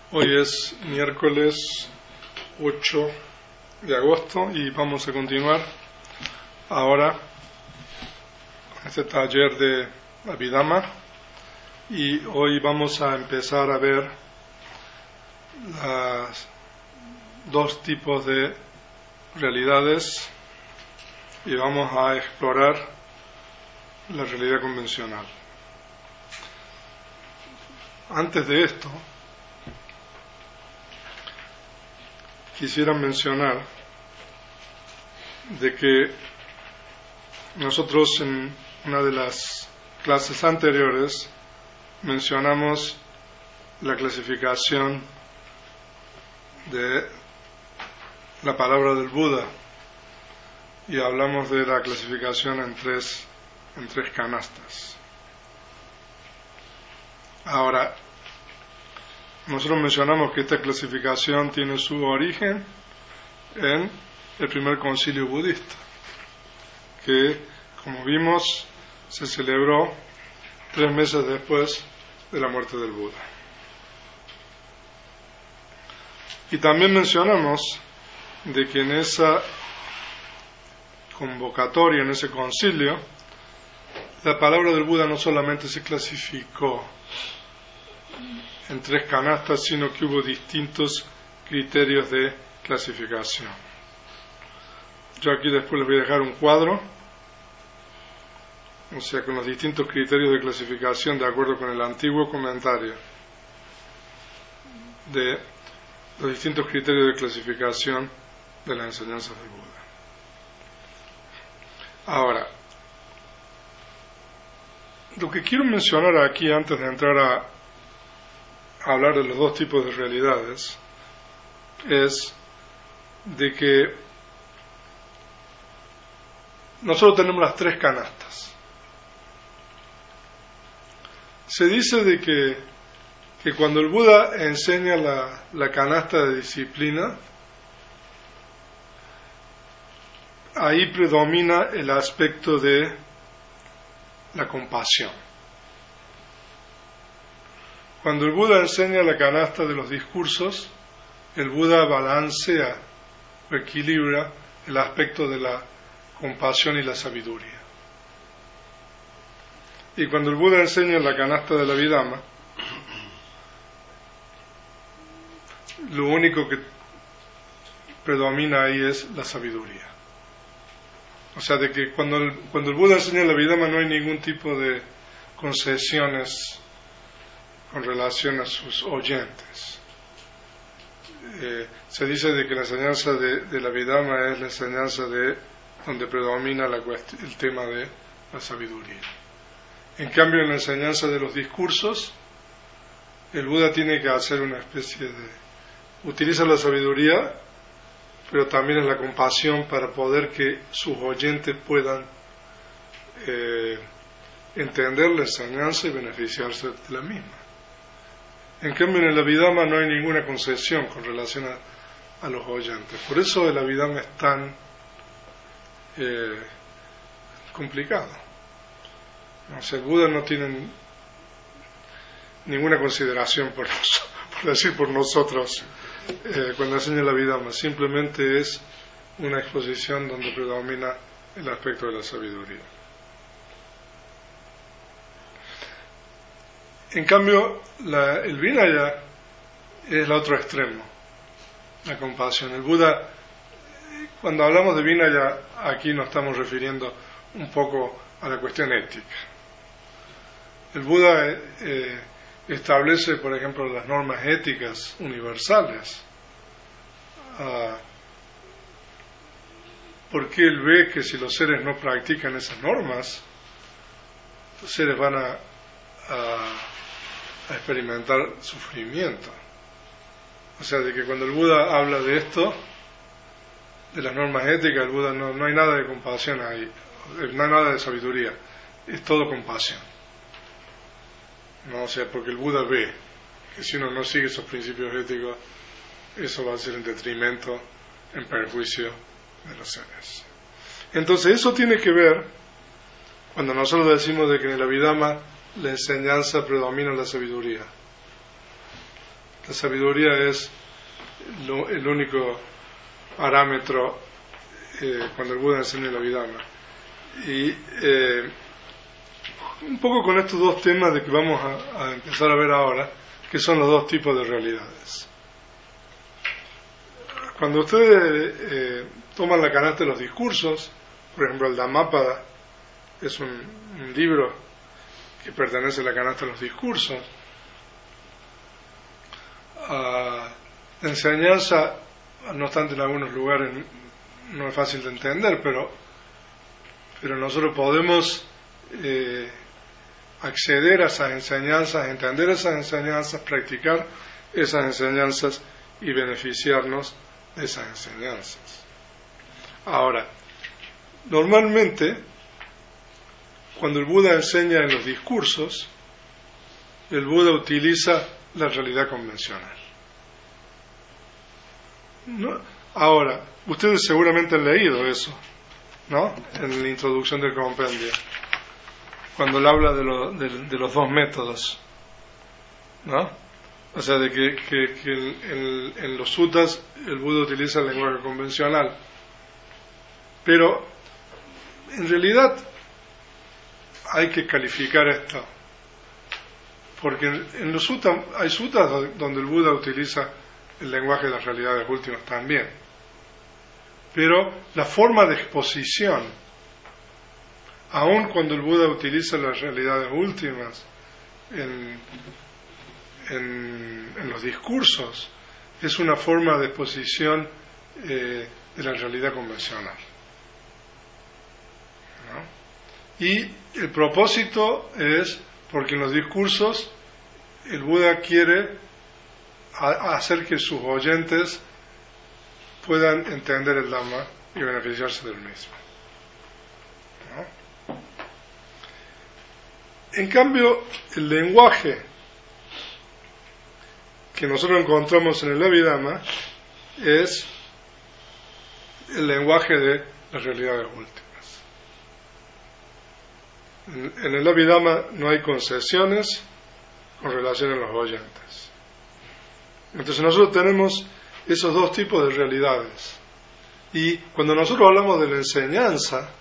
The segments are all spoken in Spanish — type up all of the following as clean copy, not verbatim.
Hoy es miércoles 8 de agosto y vamos a continuar ahora con este taller de Abhidhamma, y hoy vamos a empezar a ver los dos tipos de realidades y vamos a explorar la realidad convencional. Antes de esto, quisiera mencionar de que nosotros en una de las clases anteriores mencionamos la clasificación de la palabra del Buda y hablamos de la clasificación en tres canastas. Ahora, nosotros mencionamos que esta clasificación tiene su origen en el primer concilio budista, que, como vimos, se celebró 3 meses después de la muerte del Buda. Y también mencionamos de que en esa convocatoria, en ese concilio, la palabra del Buda no solamente se clasificó en 3 canastas, sino que hubo distintos criterios de clasificación. Yo aquí después les voy a dejar un cuadro, o sea, con los distintos criterios de clasificación de acuerdo con el antiguo comentario de los distintos criterios de clasificación de las enseñanzas del Buda. Ahora, lo que quiero mencionar aquí antes de entrar a hablar de los dos tipos de realidades es de que nosotros tenemos las 3 canastas. Se dice de que cuando el Buda enseña la canasta de disciplina, ahí predomina el aspecto de la compasión. Cuando el Buda enseña la canasta de los discursos, el Buda balancea o equilibra el aspecto de la compasión y la sabiduría. Y cuando el Buda enseña la canasta de la Abhidhamma, lo único que predomina ahí es la sabiduría. O sea, de que cuando el Buda enseña la Abhidhamma no hay ningún tipo de concesiones con relación a sus oyentes. Se dice de que la enseñanza de la Abhidhamma es la enseñanza donde predomina el tema de la sabiduría. En cambio, en la enseñanza de los discursos, el Buda tiene que hacer una especie utiliza la sabiduría, pero también es la compasión para poder que sus oyentes puedan entender la enseñanza y beneficiarse de la misma. En cambio, en el Abhidhamma no hay ninguna concesión con relación a los oyentes. Por eso el Abhidhamma es tan complicado. O sea, el Buda no tiene ninguna consideración por nosotros cuando enseña el Abhidhamma. Simplemente es una exposición donde predomina el aspecto de la sabiduría. En cambio, el Vinaya es el otro extremo, la compasión. El Buda, cuando hablamos de Vinaya, aquí nos estamos refiriendo un poco a la cuestión ética. El Buda establece, por ejemplo, las normas éticas universales, porque él ve que si los seres no practican esas normas, los seres van a experimentar sufrimiento. O sea, de que cuando el Buda habla de esto, de las normas éticas, el Buda no hay nada de compasión ahí, no hay nada de sabiduría, es todo compasión. No, o sea, porque el Buda ve que si uno no sigue esos principios éticos, eso va a ser en detrimento, en perjuicio de los seres. Entonces, eso tiene que ver, cuando nosotros decimos de que en el Abhidhamma la enseñanza predomina la sabiduría. La sabiduría es el único parámetro cuando el Buda enseña el Abhidhamma. Y un poco con estos dos temas de que vamos a empezar a ver ahora, que son los dos tipos de realidades. Cuando ustedes toman la canasta de los discursos, por ejemplo el Dhammapada es un libro que pertenece a la canasta de los discursos, la enseñanza, no obstante en algunos lugares no es fácil de entender, pero nosotros podemos acceder a esas enseñanzas, entender esas enseñanzas, practicar esas enseñanzas y beneficiarnos de esas enseñanzas. Ahora, normalmente, cuando el Buda enseña en los discursos, el Buda utiliza la realidad convencional. ¿No? Ahora, ustedes seguramente han leído eso, ¿no? En la introducción del compendio, cuando él habla de los dos métodos, ¿no? O sea, de que en los suttas el Buda utiliza el lenguaje convencional, pero en realidad hay que calificar esto, porque en los suttas hay suttas donde el Buda utiliza el lenguaje de las realidades últimas también, pero la forma de exposición, aun cuando el Buda utiliza las realidades últimas en los discursos, es una forma de exposición de la realidad convencional, ¿no? Y el propósito es porque en los discursos el Buda quiere hacer que sus oyentes puedan entender el Dhamma y beneficiarse del mismo, ¿no? En cambio, el lenguaje que nosotros encontramos en el Abhidhamma es el lenguaje de las realidades últimas. En el Abhidhamma no hay concesiones con relación a los oyentes. Entonces nosotros tenemos esos dos tipos de realidades. Y cuando nosotros hablamos de la enseñanza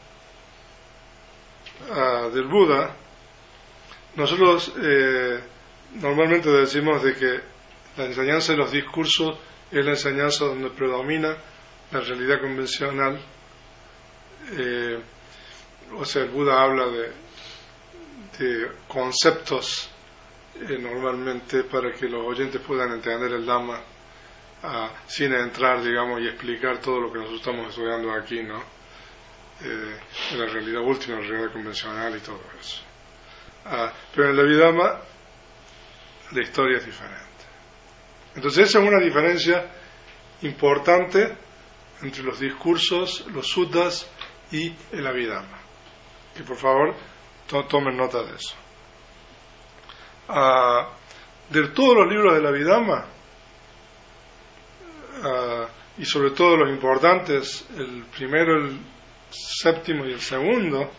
del Buda, nosotros normalmente decimos de que la enseñanza de los discursos es la enseñanza donde predomina la realidad convencional. O sea, el Buda habla de conceptos normalmente para que los oyentes puedan entender el Dhamma sin entrar, digamos, y explicar todo lo que nosotros estamos estudiando aquí, ¿no? De la realidad última, la realidad convencional y todo eso. Pero en el Abhidhamma la historia es diferente. Entonces esa es una diferencia importante entre los discursos, los suttas y el Abhidhamma. Y por favor, tomen nota de eso. De todos los libros del Abhidhamma, y sobre todo los importantes, el primero, el séptimo y el segundo,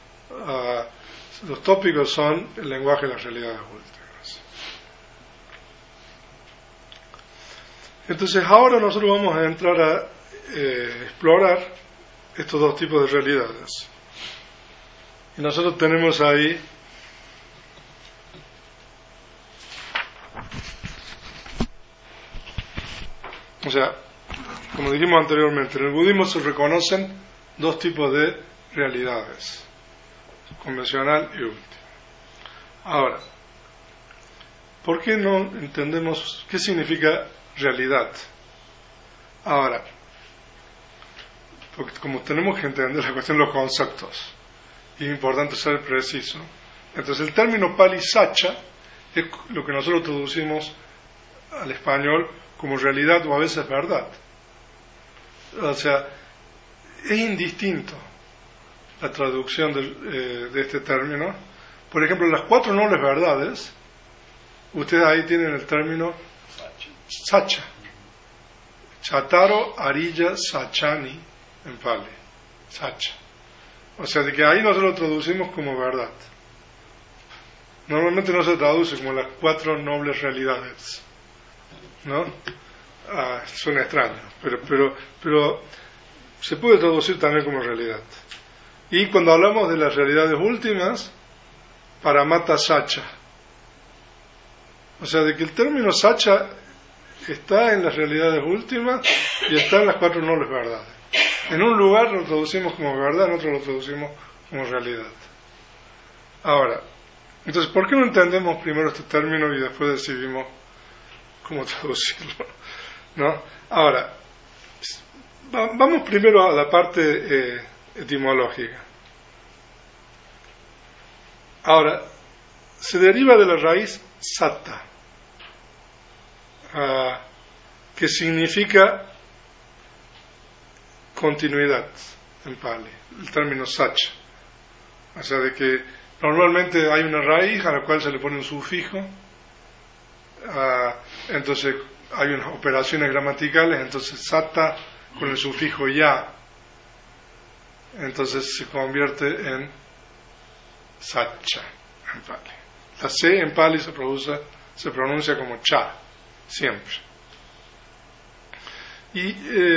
los tópicos son el lenguaje de las realidades últimas. Entonces ahora nosotros vamos a entrar a explorar estos dos tipos de realidades. Y nosotros tenemos ahí o sea, como dijimos anteriormente, en el budismo se reconocen dos tipos de realidades, convencional y última. Ahora, ¿por qué no entendemos qué significa realidad? Ahora, porque como tenemos que entender la cuestión de los conceptos, y es importante ser preciso, entonces el término Pali Sacha es lo que nosotros traducimos al español como realidad o a veces verdad. O sea, es indistinto la traducción de este término. Por ejemplo, las 4 nobles verdades, ustedes ahí tienen el término Sacha. Chataro Arilla Sachani en Pali. Sacha. O sea, de que ahí nosotros lo traducimos como verdad. Normalmente no se traduce como las 4 nobles realidades. ¿no? Suena extraño, pero se puede traducir también como realidad. Y cuando hablamos de las realidades últimas, paramata sacha, o sea, de que el término sacha está en las realidades últimas y está en las cuatro nobles verdades. En un lugar lo traducimos como verdad, en otro lo traducimos como realidad. Ahora, entonces, ¿por qué no entendemos primero este término y después decidimos cómo traducirlo? ¿No? Ahora, vamos primero a la parte etimológica. Ahora, se deriva de la raíz satta, que significa continuidad en Pali, el término sacha. O sea, de que normalmente hay una raíz a la cual se le pone un sufijo, entonces hay unas operaciones gramaticales, entonces satta con el sufijo ya, entonces se convierte en sacha en Pali. La C en Pali se pronuncia como cha, siempre. Y,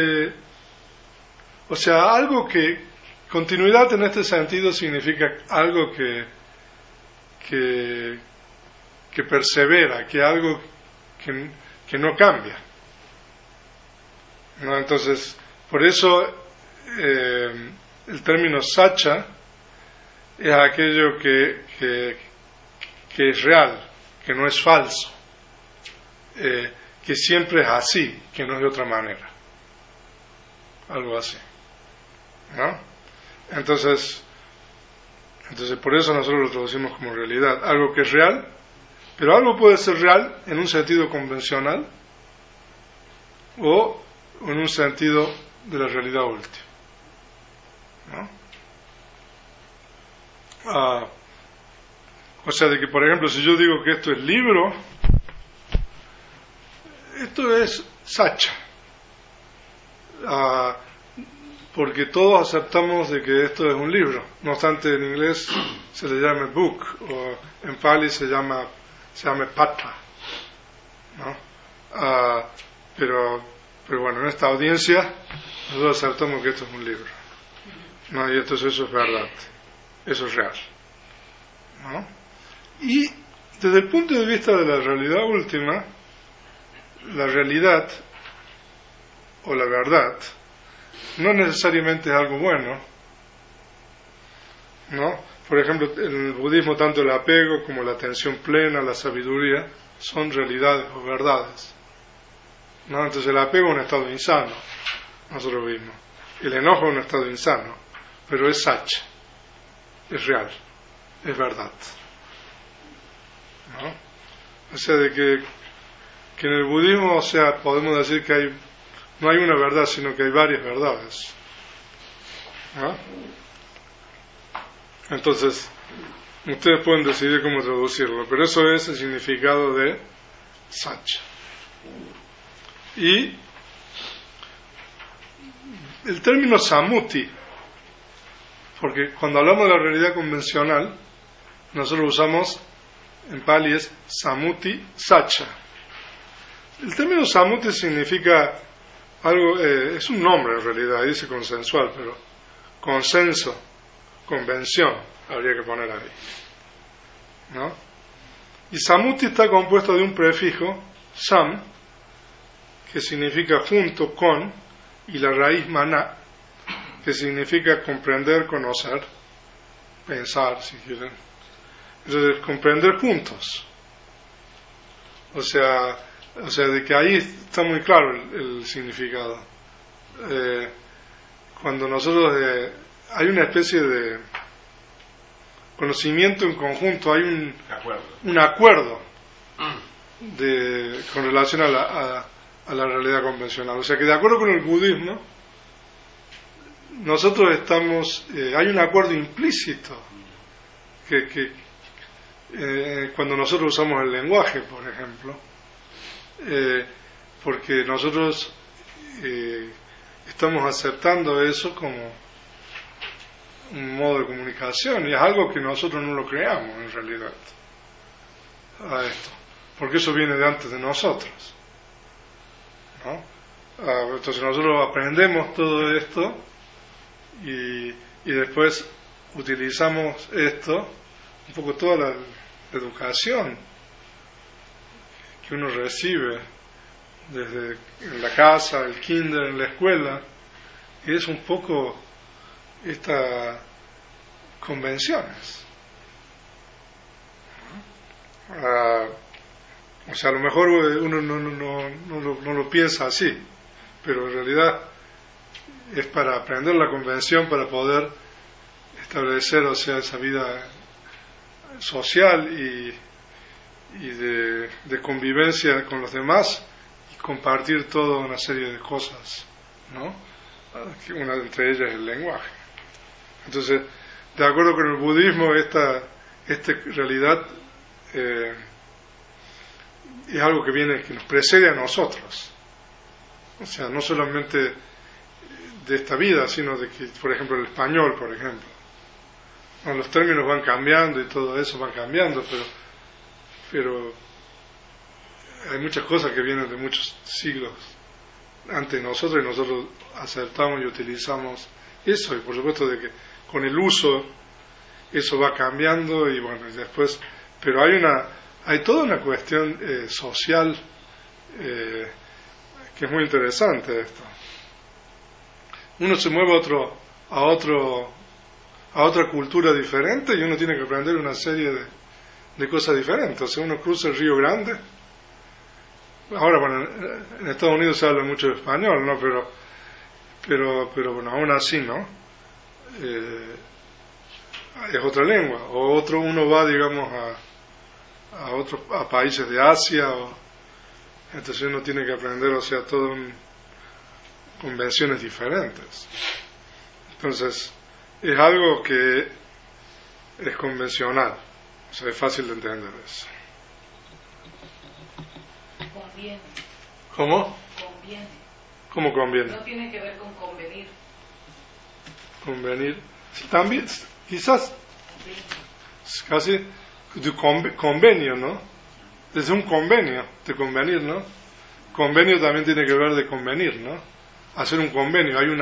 o sea, algo que, continuidad en este sentido significa algo que persevera, que algo que no cambia, ¿no? Entonces, por eso el término sacha es aquello que es real, que no es falso, que siempre es así, que no es de otra manera, algo así, ¿no? Entonces por eso nosotros lo traducimos como realidad, algo que es real, pero algo puede ser real en un sentido convencional o en un sentido de la realidad última, ¿no? O sea, de que, por ejemplo, si yo digo que esto es libro, esto es sacha, porque todos aceptamos de que esto es un libro. No obstante, en inglés se le llama book, o en Pali se llama pata, ¿no? Pero bueno, en esta audiencia nosotros aceptamos que esto es un libro, ¿no? Y entonces eso es verdad, eso es real, ¿no? Y desde el punto de vista de la realidad última, la realidad o la verdad no necesariamente es algo bueno, ¿no? Por ejemplo, en el budismo tanto el apego como la atención plena, la sabiduría, son realidades o verdades, ¿no? Entonces el apego es un estado insano, nosotros mismos. El enojo es un estado insano, pero es sacha, es real, es verdad, ¿no? O sea, de que en el budismo, o sea, podemos decir que no hay una verdad, sino que hay varias verdades, ¿no? Entonces, ustedes pueden decidir cómo traducirlo, pero eso es el significado de sacha. Y el término samuti, porque cuando hablamos de la realidad convencional, nosotros usamos, en Pali es samuti sacha. El término samuti significa algo, es un nombre en realidad, dice consensual, pero consenso, convención, habría que poner ahí, ¿no? Y samuti está compuesto de un prefijo, sam, que significa junto con, y la raíz maná, que significa comprender, conocer, pensar, si quieren. Entonces, comprender juntos. O sea, de que ahí está muy claro el significado. Cuando nosotros hay una especie de conocimiento en conjunto, hay un acuerdo con relación a la realidad convencional. O sea que de acuerdo con el budismo, nosotros estamos, hay un acuerdo implícito que cuando nosotros usamos el lenguaje, por ejemplo, porque nosotros estamos aceptando eso como un modo de comunicación, y es algo que nosotros no lo creamos en realidad a esto, porque eso viene de antes de nosotros, ¿no? Entonces nosotros aprendemos todo esto y después utilizamos esto, un poco toda la educación que uno recibe desde en la casa, el kinder, en la escuela, y es un poco estas convenciones. O sea, a lo mejor uno no lo piensa así, pero en realidad es para aprender la convención, para poder establecer, o sea, esa vida social y de convivencia con los demás y compartir toda una serie de cosas, ¿no? Una entre ellas el lenguaje. Entonces, de acuerdo con el budismo, esta realidad es algo que nos precede a nosotros. O sea, no solamente de esta vida, sino de que, por ejemplo, el español, por ejemplo, ¿no? Los términos van cambiando y todo eso va cambiando, pero hay muchas cosas que vienen de muchos siglos antes de nosotros y nosotros aceptamos y utilizamos eso, y por supuesto de que con el uso eso va cambiando y bueno, y después, pero hay toda una cuestión social que es muy interesante esto. Uno se mueve a otra cultura diferente y uno tiene que aprender una serie de cosas diferentes. O sea, uno cruza el Río Grande. Ahora, bueno, en Estados Unidos se habla mucho de español, ¿no? Pero bueno, aún así, ¿no? Es otra lengua. O uno va, digamos, a países de Asia, entonces uno tiene que aprender, o sea, todo convenciones diferentes. Entonces, es algo que es convencional, o sea, es fácil de entender eso. Conviene. ¿Cómo? Conviene. ¿Cómo conviene? No tiene que ver con convenir. Convenir. También, quizás, casi de convenio, ¿no? Desde un convenio, de convenir, ¿no? Convenio también tiene que ver de convenir, ¿no? Hacer un convenio, hay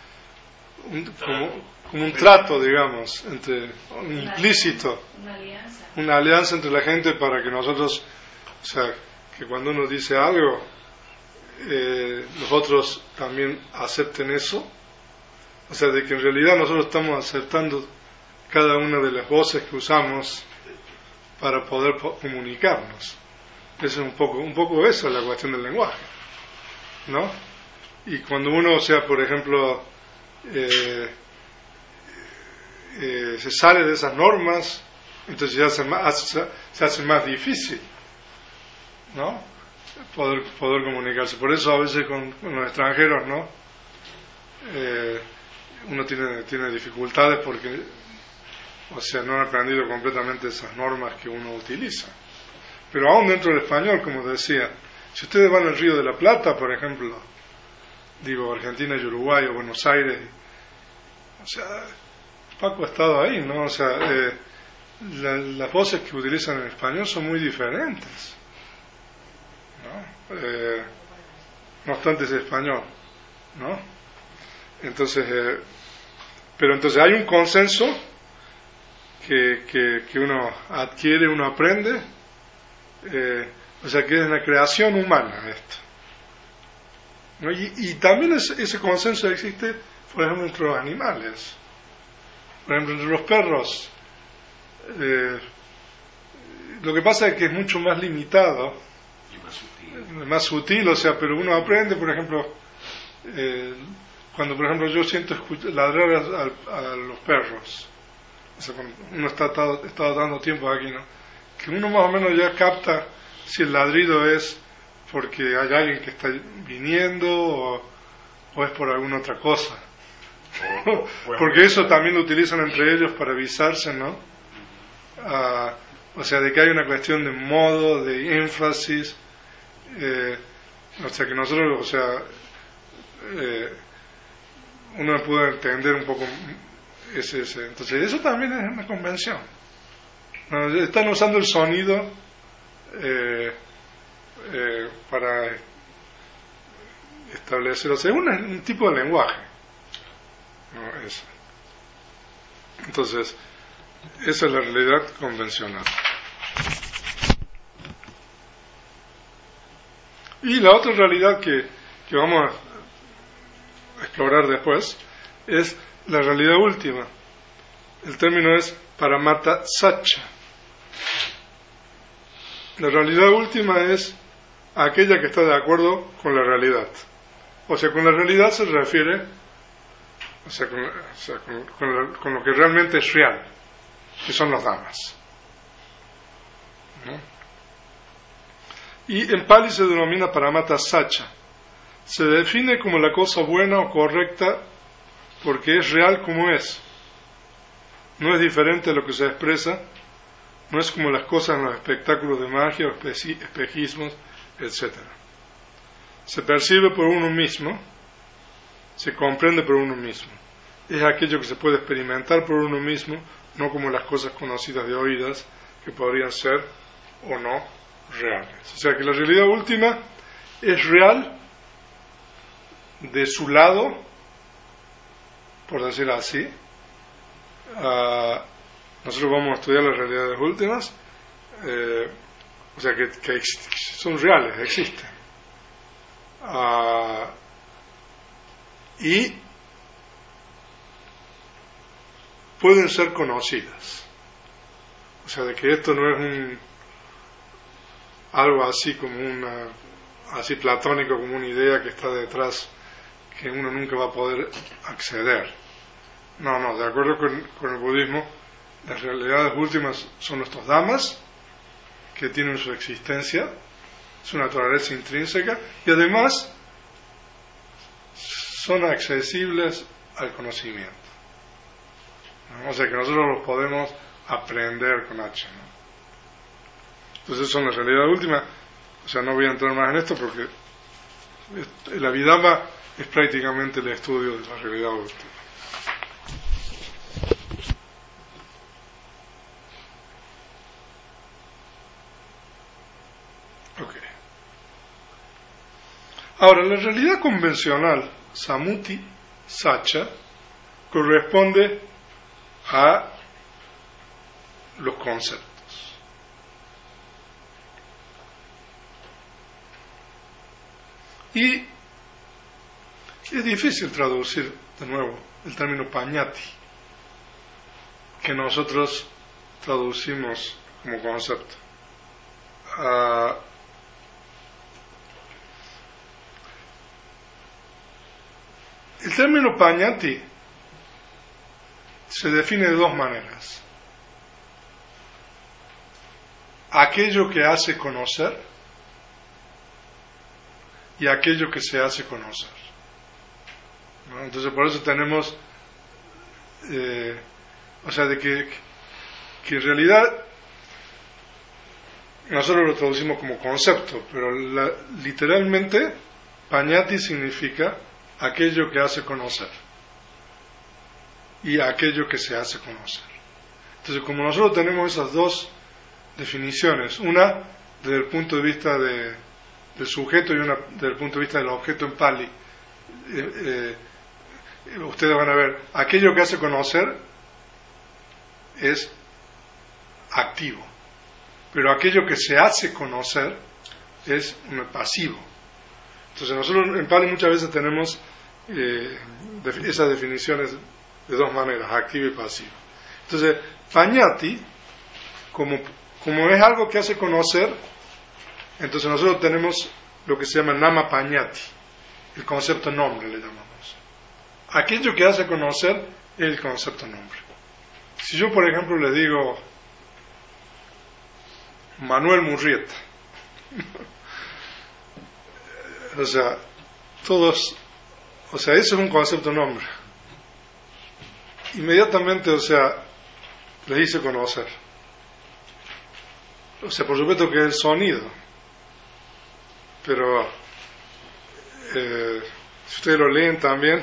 como un trato, digamos, implícito, una alianza entre la gente para que nosotros, o sea, que cuando uno dice algo, los otros también acepten eso, o sea, de que en realidad nosotros estamos aceptando cada una de las voces que usamos para poder comunicarnos. Eso es un poco eso, la cuestión del lenguaje, ¿no? Y cuando uno, o sea, por ejemplo, se sale de esas normas, entonces se hace más difícil, ¿no? Poder comunicarse. Por eso a veces con los extranjeros, ¿no? Uno tiene dificultades porque, o sea, no han aprendido completamente esas normas que uno utiliza. Pero aún dentro del español, como decía, si ustedes van al Río de la Plata, por ejemplo, digo Argentina y Uruguay o Buenos Aires, o sea, Paco ha estado ahí, ¿no? O sea, las voces que utilizan en español son muy diferentes, ¿no? No obstante es español, ¿no? Entonces, pero entonces hay un consenso que uno adquiere, uno aprende, o sea, que es una creación humana esto, ¿no? Y también ese consenso existe, por ejemplo, entre los animales. Por ejemplo, entre los perros, lo que pasa es que es mucho más limitado y más sutil, o sea, pero uno aprende, por ejemplo, cuando por ejemplo yo siento ladrar a los perros, o sea, cuando uno está dando tiempo aquí, ¿no? Que uno más o menos ya capta si el ladrido es porque hay alguien que está viniendo o es por alguna otra cosa. Porque eso también lo utilizan entre ellos para avisarse, ¿no? O sea, de que hay una cuestión de modo, de énfasis, o sea, que nosotros, o sea, uno puede entender un poco ese. Entonces, eso también es una convención, ¿no? Están usando el sonido para establecer, o sea, es un tipo de lenguaje, ¿no? Eso. Entonces, esa es la realidad convencional. Y la otra realidad que vamos a explorar después es la realidad última. El término es paramata satcha. La realidad última es aquella que está de acuerdo con la realidad. O sea, con la realidad se refiere, con lo que realmente es real, que son los dhammas, ¿no? Y en Pali se denomina paramata satcha. Se define como la cosa buena o correcta porque es real como es. No es diferente a lo que se expresa, no es como las cosas en los espectáculos de magia o espejismos, etc. Se percibe por uno mismo, se comprende por uno mismo. Es aquello que se puede experimentar por uno mismo, no como las cosas conocidas de oídas, que podrían ser o no reales. O sea que la realidad última es real de su lado, por decirlo así. Nosotros vamos a estudiar las realidades últimas, o sea que son reales, existen, y pueden ser conocidas. O sea, de que esto no es algo así como así platónico, como una idea que está detrás, que uno nunca va a poder acceder. No, de acuerdo con el budismo, las realidades últimas son nuestros dhammas, que tienen su existencia, su naturaleza intrínseca, y además son accesibles al conocimiento, ¿no? O sea que nosotros los podemos aprender con H, ¿no? Entonces son la realidad última. O sea, no voy a entrar más en esto porque el Abhidhamma es prácticamente el estudio de la realidad última. Okay. Ahora, la realidad convencional, Samuti Satcha, corresponde a los conceptos. Y es difícil traducir de nuevo el término pañati, que nosotros traducimos como concepto. El término pañati se define de dos maneras: aquello que hace conocer y aquello que se hace conocer, ¿no? Entonces por eso tenemos o sea, de que en realidad nosotros lo traducimos como concepto, pero literalmente pañati significa aquello que hace conocer y aquello que se hace conocer. Entonces, como nosotros tenemos esas dos definiciones, una desde el punto de vista del sujeto y una desde el punto de vista del objeto en Pali, ustedes van a ver, aquello que hace conocer es activo, pero aquello que se hace conocer es un pasivo. Entonces nosotros en Pali muchas veces tenemos esas definiciones de dos maneras, activo y pasivo. Entonces, pañati, como es algo que hace conocer, entonces nosotros tenemos lo que se llama nama pañati, el concepto nombre le llamamos. Aquello que hace conocer es el concepto nombre. Si yo, por ejemplo, le digo Manuel Murrieta, o sea, eso es un concepto nombre. Inmediatamente, o sea, le hice conocer. O sea, por supuesto que es el sonido, pero si ustedes lo leen también,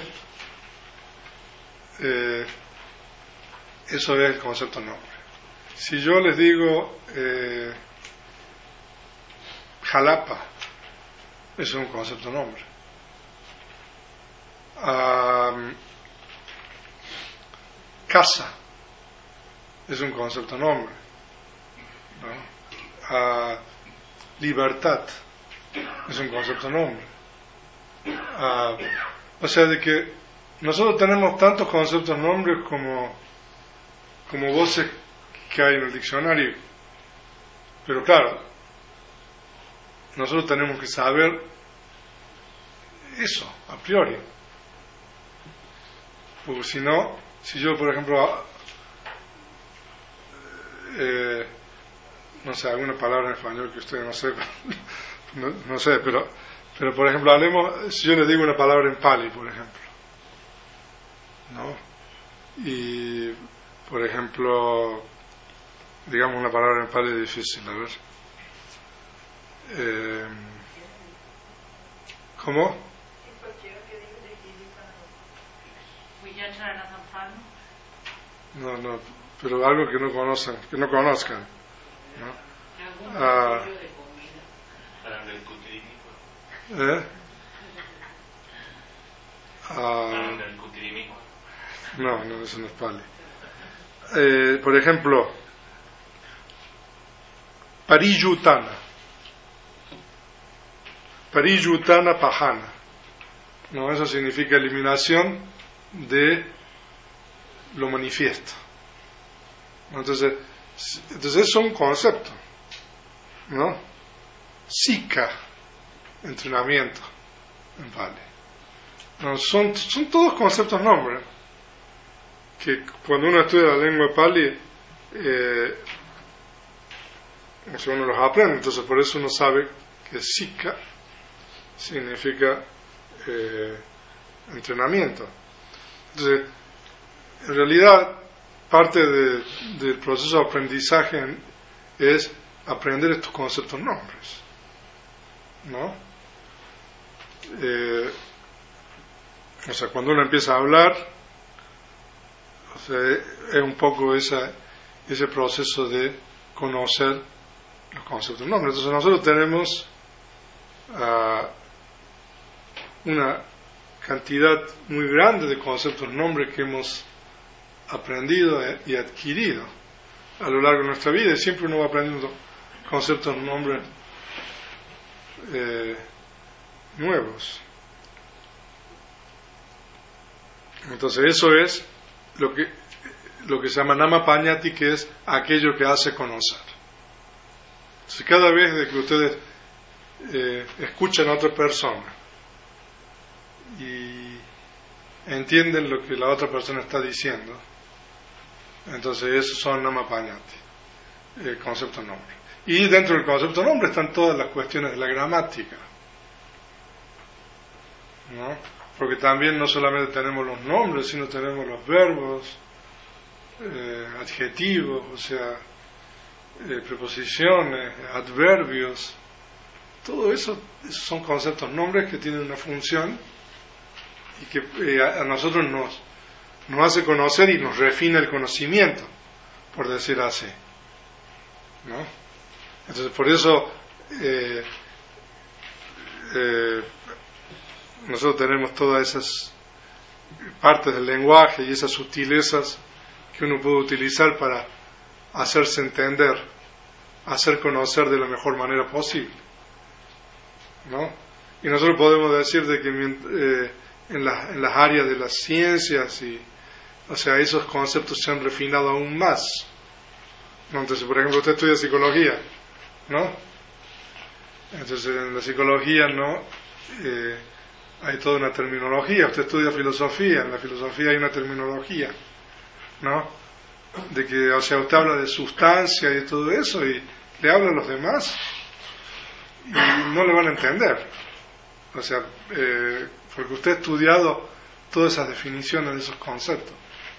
eso es el concepto nombre. Si yo les digo Jalapa, eso es un concepto nombre. Casa es un concepto nombre, ¿no? Libertad es un concepto nombre. O sea, de que nosotros tenemos tantos conceptos nombres como voces que hay en el diccionario. Pero claro, nosotros tenemos que saber eso, a priori. Porque si no, si yo, por ejemplo, no sé, alguna palabra en español que ustedes no sepan, no sé, pero por ejemplo, hablemos, si yo les digo una palabra en pali, por ejemplo, ¿no? Y, por ejemplo, digamos una palabra en pali difícil, a ver. ¿Cómo? No, pero algo que no conozcan, ¿no? No, eso no es pali. Por ejemplo, Pariyutana Pahana. No, eso significa eliminación de lo manifiesto. Entonces es un concepto, ¿no? Sika, entrenamiento en Pali. No, son todos conceptos nombres que cuando uno estudia la lengua Pali uno los aprende. Entonces por eso uno sabe que Sika significa entrenamiento. Entonces en realidad parte del proceso de aprendizaje es aprender estos conceptos nombres, ¿no? O sea, cuando uno empieza a hablar, o sea, es un poco ese proceso de conocer los conceptos nombres. Entonces nosotros tenemos una cantidad muy grande de conceptos nombres que hemos aprendido y adquirido a lo largo de nuestra vida, y siempre uno va aprendiendo conceptos nombres nuevos. Entonces eso es lo que se llama Nama Pañati, que es aquello que hace conocer. Entonces cada vez de que ustedes escuchan a otra persona y entienden lo que la otra persona está diciendo, entonces esos son Nama Pañati, concepto nombre. Y dentro del concepto nombre están todas las cuestiones de la gramática, ¿no? Porque también no solamente tenemos los nombres, sino tenemos los verbos, adjetivos, o sea, preposiciones, adverbios. Todo eso son conceptos nombres que tienen una función y que a nosotros nos hace conocer y nos refina el conocimiento, por decir así, ¿no? Entonces por eso nosotros tenemos todas esas partes del lenguaje y esas sutilezas que uno puede utilizar para hacerse entender, hacer conocer de la mejor manera posible, ¿no? Y nosotros podemos decir de que en las áreas de las ciencias o sea, esos conceptos se han refinado aún más, ¿no? Entonces, por ejemplo, usted estudia psicología, ¿no? Entonces en la psicología, ¿no? Hay toda una terminología. Usted estudia filosofía, en la filosofía hay una terminología, ¿no? De que, o sea, usted habla de sustancia y todo eso y le habla a los demás y no le van a entender, o sea, porque usted ha estudiado todas esas definiciones de esos conceptos,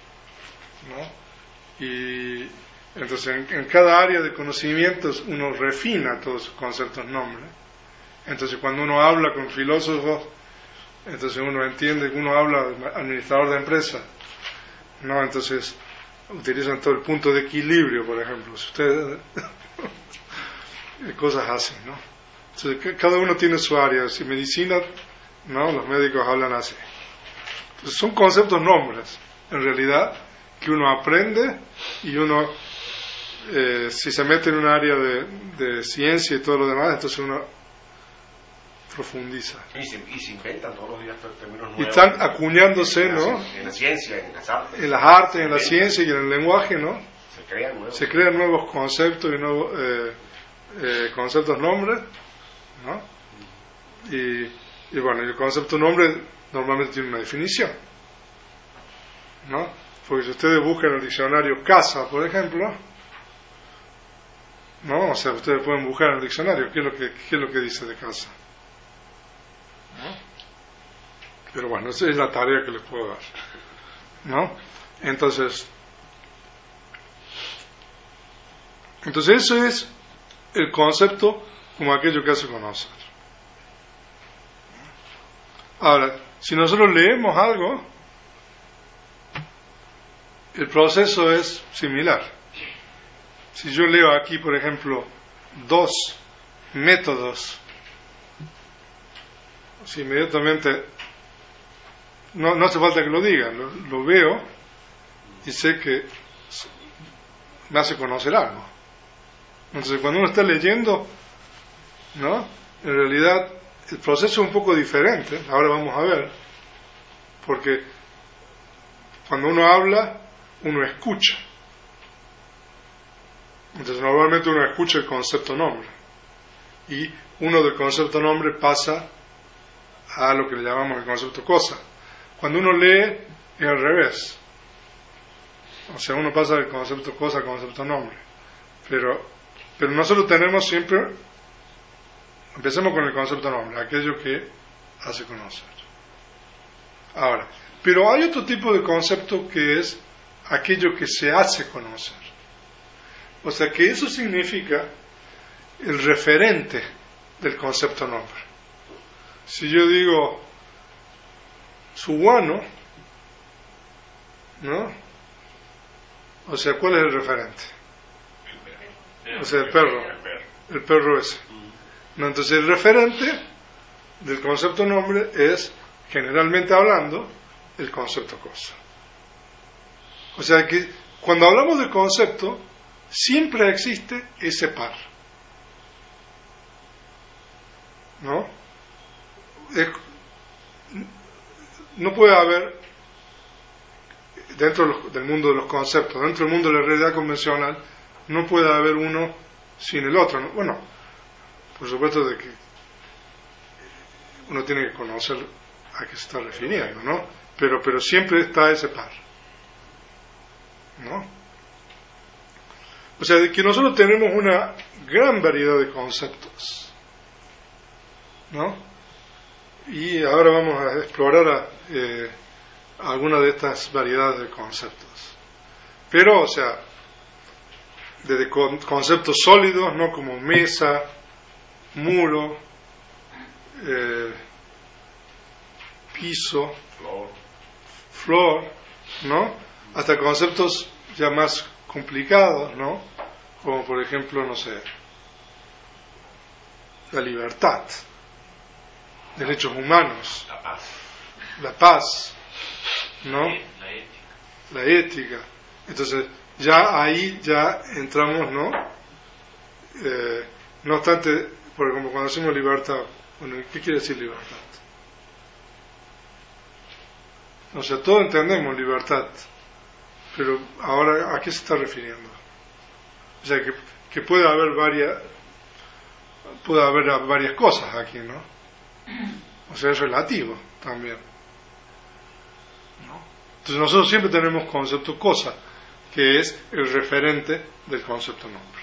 ¿no? Y entonces en cada área de conocimientos uno refina todos esos conceptos nombres. Entonces cuando uno habla con filósofos, entonces uno entiende que uno habla de administrador de empresa, ¿no? Entonces utilizan todo el punto de equilibrio, por ejemplo. Si ustedes cosas así, ¿no? Entonces cada uno tiene su área. Si medicina, ¿no? Los médicos hablan así. Entonces son conceptos nombres, en realidad, que uno aprende y uno, si se mete en un área de ciencia y todo lo demás, entonces uno profundiza. Y se inventan todos los días términos nuevos. Y están acuñándose, ¿no? En la ciencia, en las artes. En las artes, en la ciencia y en el lenguaje, ¿no? Se crean nuevos conceptos y nuevos conceptos nombres, ¿no? Y bueno, el concepto nombre normalmente tiene una definición, ¿no? Porque si ustedes buscan en el diccionario casa, por ejemplo, ¿no? O sea, ustedes pueden buscar en el diccionario qué es lo que dice de casa, ¿no? Pero bueno, esa es la tarea que les puedo dar, ¿no? Entonces eso es el concepto como aquello que hace conocer. Ahora, si nosotros leemos algo, el proceso es similar. Si yo leo aquí, por ejemplo, 2 métodos, si inmediatamente no hace falta que lo digan, lo veo y sé que me hace conocer algo. Entonces, cuando uno está leyendo, ¿no? En realidad, el proceso es un poco diferente. Ahora vamos a ver, porque cuando uno habla, uno escucha. Entonces, normalmente uno escucha el concepto nombre, y uno del concepto nombre pasa a lo que le llamamos el concepto cosa. Cuando uno lee, es al revés. O sea, uno pasa del concepto cosa al concepto nombre. Pero nosotros tenemos siempre, empecemos con el concepto nombre, aquello que hace conocer. Ahora, pero hay otro tipo de concepto que es aquello que se hace conocer. O sea, que eso significa el referente del concepto nombre. Si yo digo Suwano, ¿no? O sea, ¿cuál es el referente? O sea, el perro ese. No, entonces el referente del concepto nombre es, generalmente hablando, el concepto cosa. O sea que cuando hablamos del concepto, siempre existe ese par, ¿no? No puede haber, dentro del mundo de los conceptos, dentro del mundo de la realidad convencional, no puede haber uno sin el otro, ¿no? Bueno, por supuesto de que uno tiene que conocer a qué se está refiriendo, ¿no? Pero siempre está ese par, ¿no? O sea, de que nosotros tenemos una gran variedad de conceptos, ¿no? Y ahora vamos a explorar alguna de estas variedades de conceptos. Pero, o sea, desde conceptos sólidos, ¿no? Como mesa, muro, piso, flor, ¿no? Hasta conceptos ya más complicados, ¿no? Como por ejemplo, no sé, la libertad, derechos humanos, la paz, ¿no? La ética. Entonces, ya ahí ya entramos, ¿no? No obstante, porque como cuando decimos libertad, bueno, ¿qué quiere decir libertad? O sea, todos entendemos libertad, pero ahora, ¿a qué se está refiriendo? O sea, que puede haber varias cosas aquí, ¿no? O sea, es relativo también, ¿no? Entonces nosotros siempre tenemos concepto cosa, que es el referente del concepto nombre.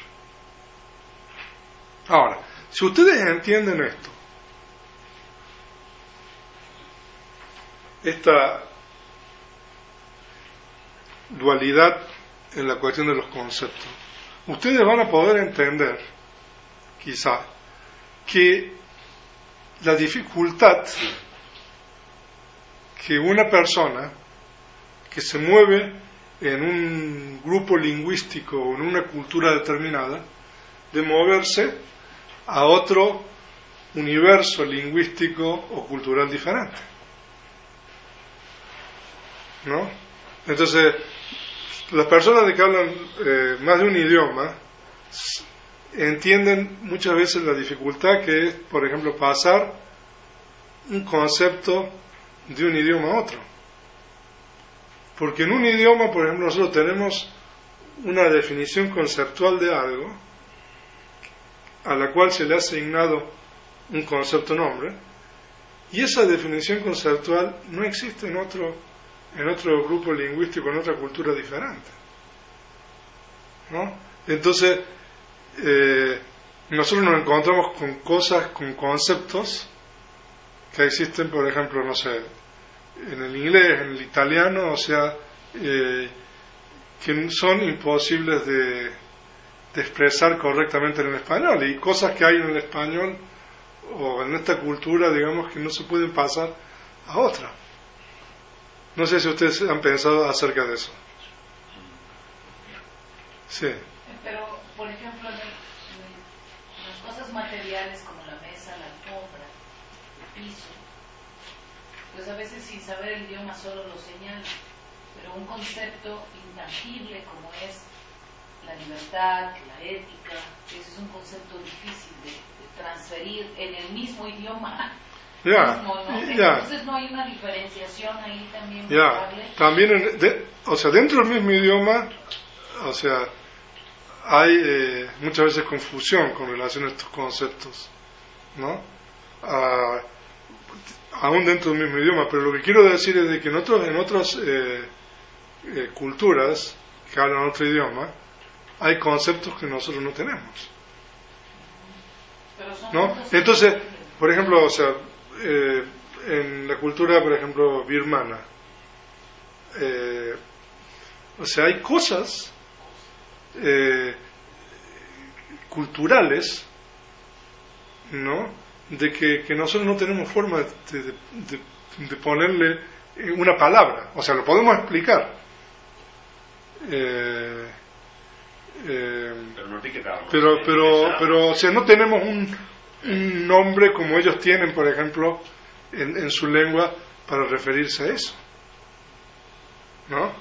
Ahora, si ustedes entienden esto, esta dualidad en la cuestión de los conceptos, ustedes van a poder entender, quizá, que la dificultad que una persona que se mueve en un grupo lingüístico o en una cultura determinada, de moverse a otro universo lingüístico o cultural diferente. ¿no? Entonces, las personas de que hablan más de un idioma entienden muchas veces la dificultad que es, por ejemplo, pasar un concepto de un idioma a otro. Porque en un idioma, por ejemplo, nosotros tenemos una definición conceptual de algo a la cual se le ha asignado un concepto nombre, y esa definición conceptual no existe en otro grupo lingüístico, en otra cultura diferente, ¿no? Entonces, nosotros nos encontramos con cosas, con conceptos que existen, por ejemplo, no sé, en el inglés, en el italiano, o sea, que son imposibles de expresar correctamente en el español, y cosas que hay en el español o en esta cultura, digamos, que no se pueden pasar a otra. No sé si ustedes han pensado acerca de eso. Sí. Pero, por ejemplo, en las cosas materiales como la mesa, la alfombra, el piso, pues a veces sin saber el idioma solo lo señala, pero un concepto intangible como es la libertad, la ética, ese es un concepto difícil de transferir en el mismo idioma. Entonces no hay una diferenciación ahí también. También, o sea, dentro del mismo idioma, o sea, hay muchas veces confusión con relación a estos conceptos, ¿no? Aún dentro del mismo idioma, pero lo que quiero decir es de que en otras culturas que hablan otro idioma, hay conceptos que nosotros no tenemos, ¿no? Entonces, por ejemplo, o sea, en la cultura, por ejemplo, birmana, o sea, hay cosas culturales, ¿no?, de que nosotros no tenemos forma de ponerle una palabra. O sea, lo podemos explicar, pero o sea, no tenemos un nombre como ellos tienen, por ejemplo, en su lengua para referirse a eso, ¿no?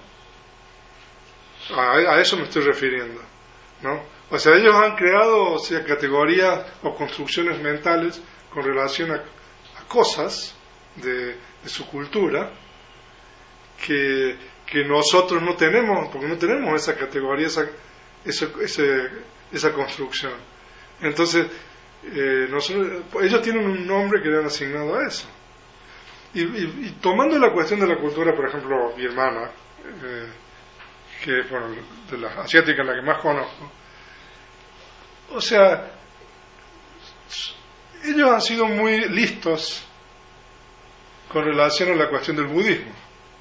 A eso me estoy refiriendo, ¿no? O sea, ellos han creado, o sea, categorías o construcciones mentales con relación a cosas de su cultura que nosotros no tenemos, porque no tenemos esa categoría, esa construcción. Entonces, ellos tienen un nombre que le han asignado a eso. Y tomando la cuestión de la cultura, por ejemplo, birmana, que, bueno, de la asiática, la que más conozco, o sea, ellos han sido muy listos con relación a la cuestión del budismo,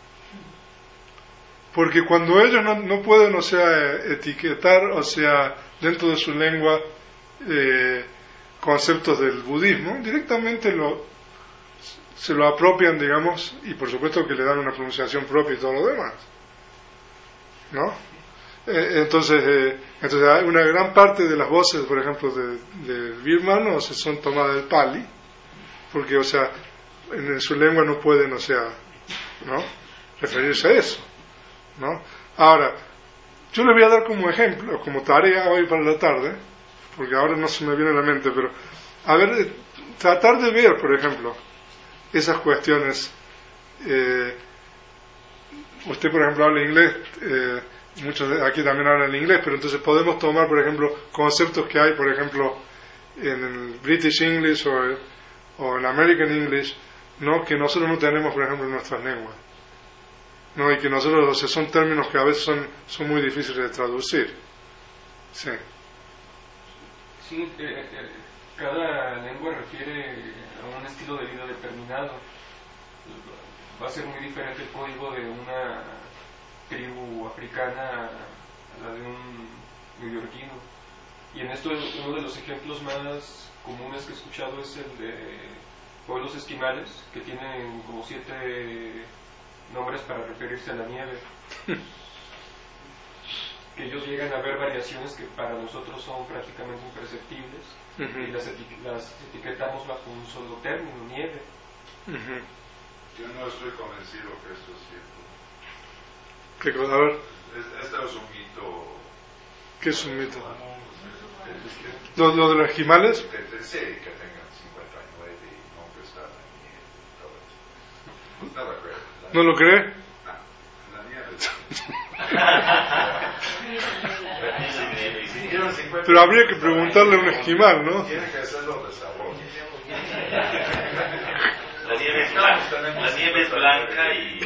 porque cuando ellos no pueden, o sea, etiquetar, o sea, dentro de su lengua conceptos del budismo, directamente se lo apropian, digamos, y por supuesto que le dan una pronunciación propia y todo lo demás, ¿no? Entonces hay una gran parte de las voces, por ejemplo, de birmanos son tomadas del Pali, porque, o sea, en su lengua no pueden, o sea, ¿no?, referirse a eso, ¿no? Ahora, yo les voy a dar como ejemplo, como tarea hoy para la tarde, porque ahora no se me viene a la mente, pero a ver, tratar de ver, por ejemplo, esas cuestiones. Usted, por ejemplo, habla inglés, muchos aquí también hablan inglés, pero entonces podemos tomar, por ejemplo, conceptos que hay, por ejemplo, en el British English o en American English, ¿no?, que nosotros no tenemos, por ejemplo, en nuestras lenguas, ¿no?, y que nosotros, o sea, son términos que a veces son muy difíciles de traducir. Sí. Sí, cada lengua refiere a un estilo de vida determinado. Va a ser muy diferente el código de una tribu africana a la de un neoyorquino. Y en esto, uno de los ejemplos más comunes que he escuchado es el de pueblos esquimales, que tienen como 7 nombres para referirse a la nieve. Que ellos llegan a ver variaciones que para nosotros son prácticamente imperceptibles, y las etiquetamos bajo un solo término, nieve. Yo no estoy convencido que esto es cierto. ¿Qué cosa? A ver. Esto es un mito. ¿Qué es un mito? ¿Lo de los esquimales? Sí, que tengan 59 y nunca están en nieve y todo eso. No lo creo. ¿No lo cree? Pero habría que preguntarle a un esquimal, ¿no? Tiene que hacerlo de sabor. La nieve es blanca y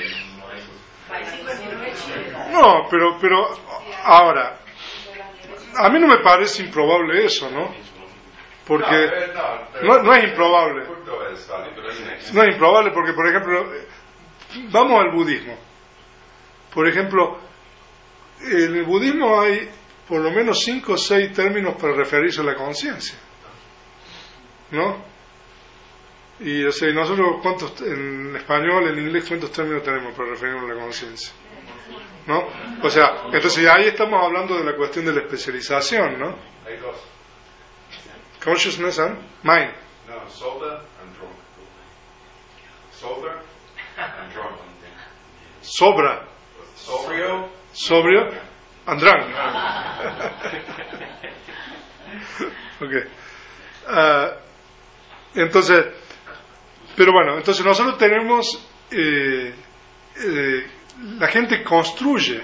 no, pero ahora, a mí no me parece improbable eso, ¿no? Porque no es improbable. No es improbable porque, por ejemplo, vamos al budismo. Por ejemplo, en el budismo hay por lo menos 5 o 6 términos para referirse a la conciencia, ¿no? Y o sea, nosotros, ¿cuántos en español, en inglés, cuántos términos tenemos para referirnos a la conciencia? ¿No? O sea, entonces ahí estamos hablando de la cuestión de la especialización, ¿no? Hay dos. Consciousness and mind. No, sober and drunk. Sober and drunk. Sobrio and drunk. Okay. Entonces, pero bueno, entonces nosotros tenemos la gente construye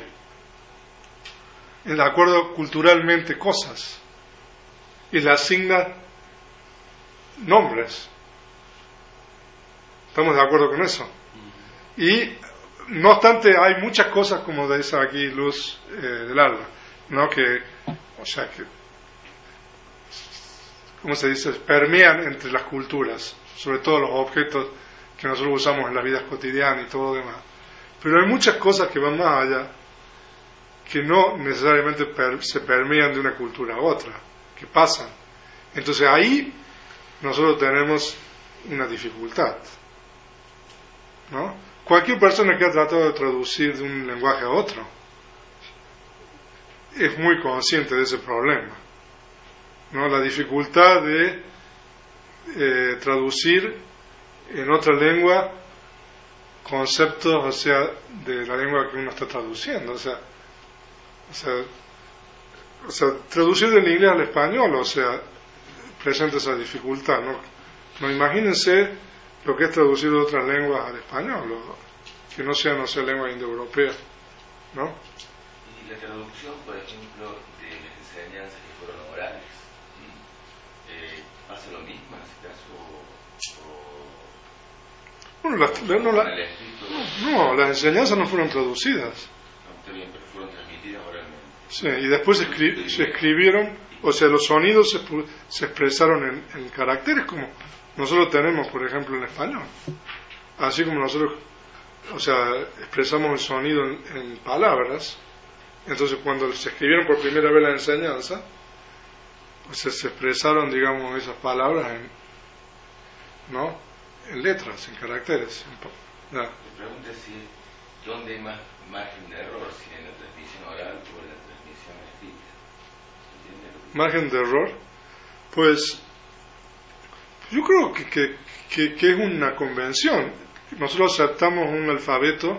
de acuerdo culturalmente cosas y le asigna nombres. ¿Estamos de acuerdo con eso? Y no obstante hay muchas cosas como dice aquí Luz del Alba, ¿no? Que, o sea que, ¿cómo se dice? Permean entre las culturas, sobre todo los objetos que nosotros usamos en la vida cotidiana y todo lo demás. Pero hay muchas cosas que van más allá, que no necesariamente se permean de una cultura a otra, que pasan. Entonces ahí nosotros tenemos una dificultad, ¿no? Cualquier persona que ha tratado de traducir de un lenguaje a otro es muy consciente de ese problema, ¿no? La dificultad de traducir en otra lengua conceptos, o sea, de la lengua que uno está traduciendo, o sea, traducir del inglés al español, o sea, presenta esa dificultad, ¿no? No, imagínense lo que es traducir de otras lenguas al español, que no sea lengua indoeuropea, ¿no? Y la traducción, por ejemplo, de las enseñanzas que fueron orales, ¿pasa lo mismo en ese caso? Bueno, las enseñanzas no fueron traducidas. No, está bien, pero fueron transmitidas oralmente. Sí, y después se escribieron, o sea, los sonidos se expresaron en caracteres como nosotros tenemos, por ejemplo, en español. Así como nosotros, o sea, expresamos el sonido en palabras, entonces cuando se escribieron por primera vez la enseñanza, pues se expresaron, digamos, esas palabras en letras, en caracteres. La pregunta es ¿dónde hay más margen de error? Si en la transmisión oral o en la transmisión escrita. ¿Margen de error? Pues yo creo que es una convención. Nosotros aceptamos un alfabeto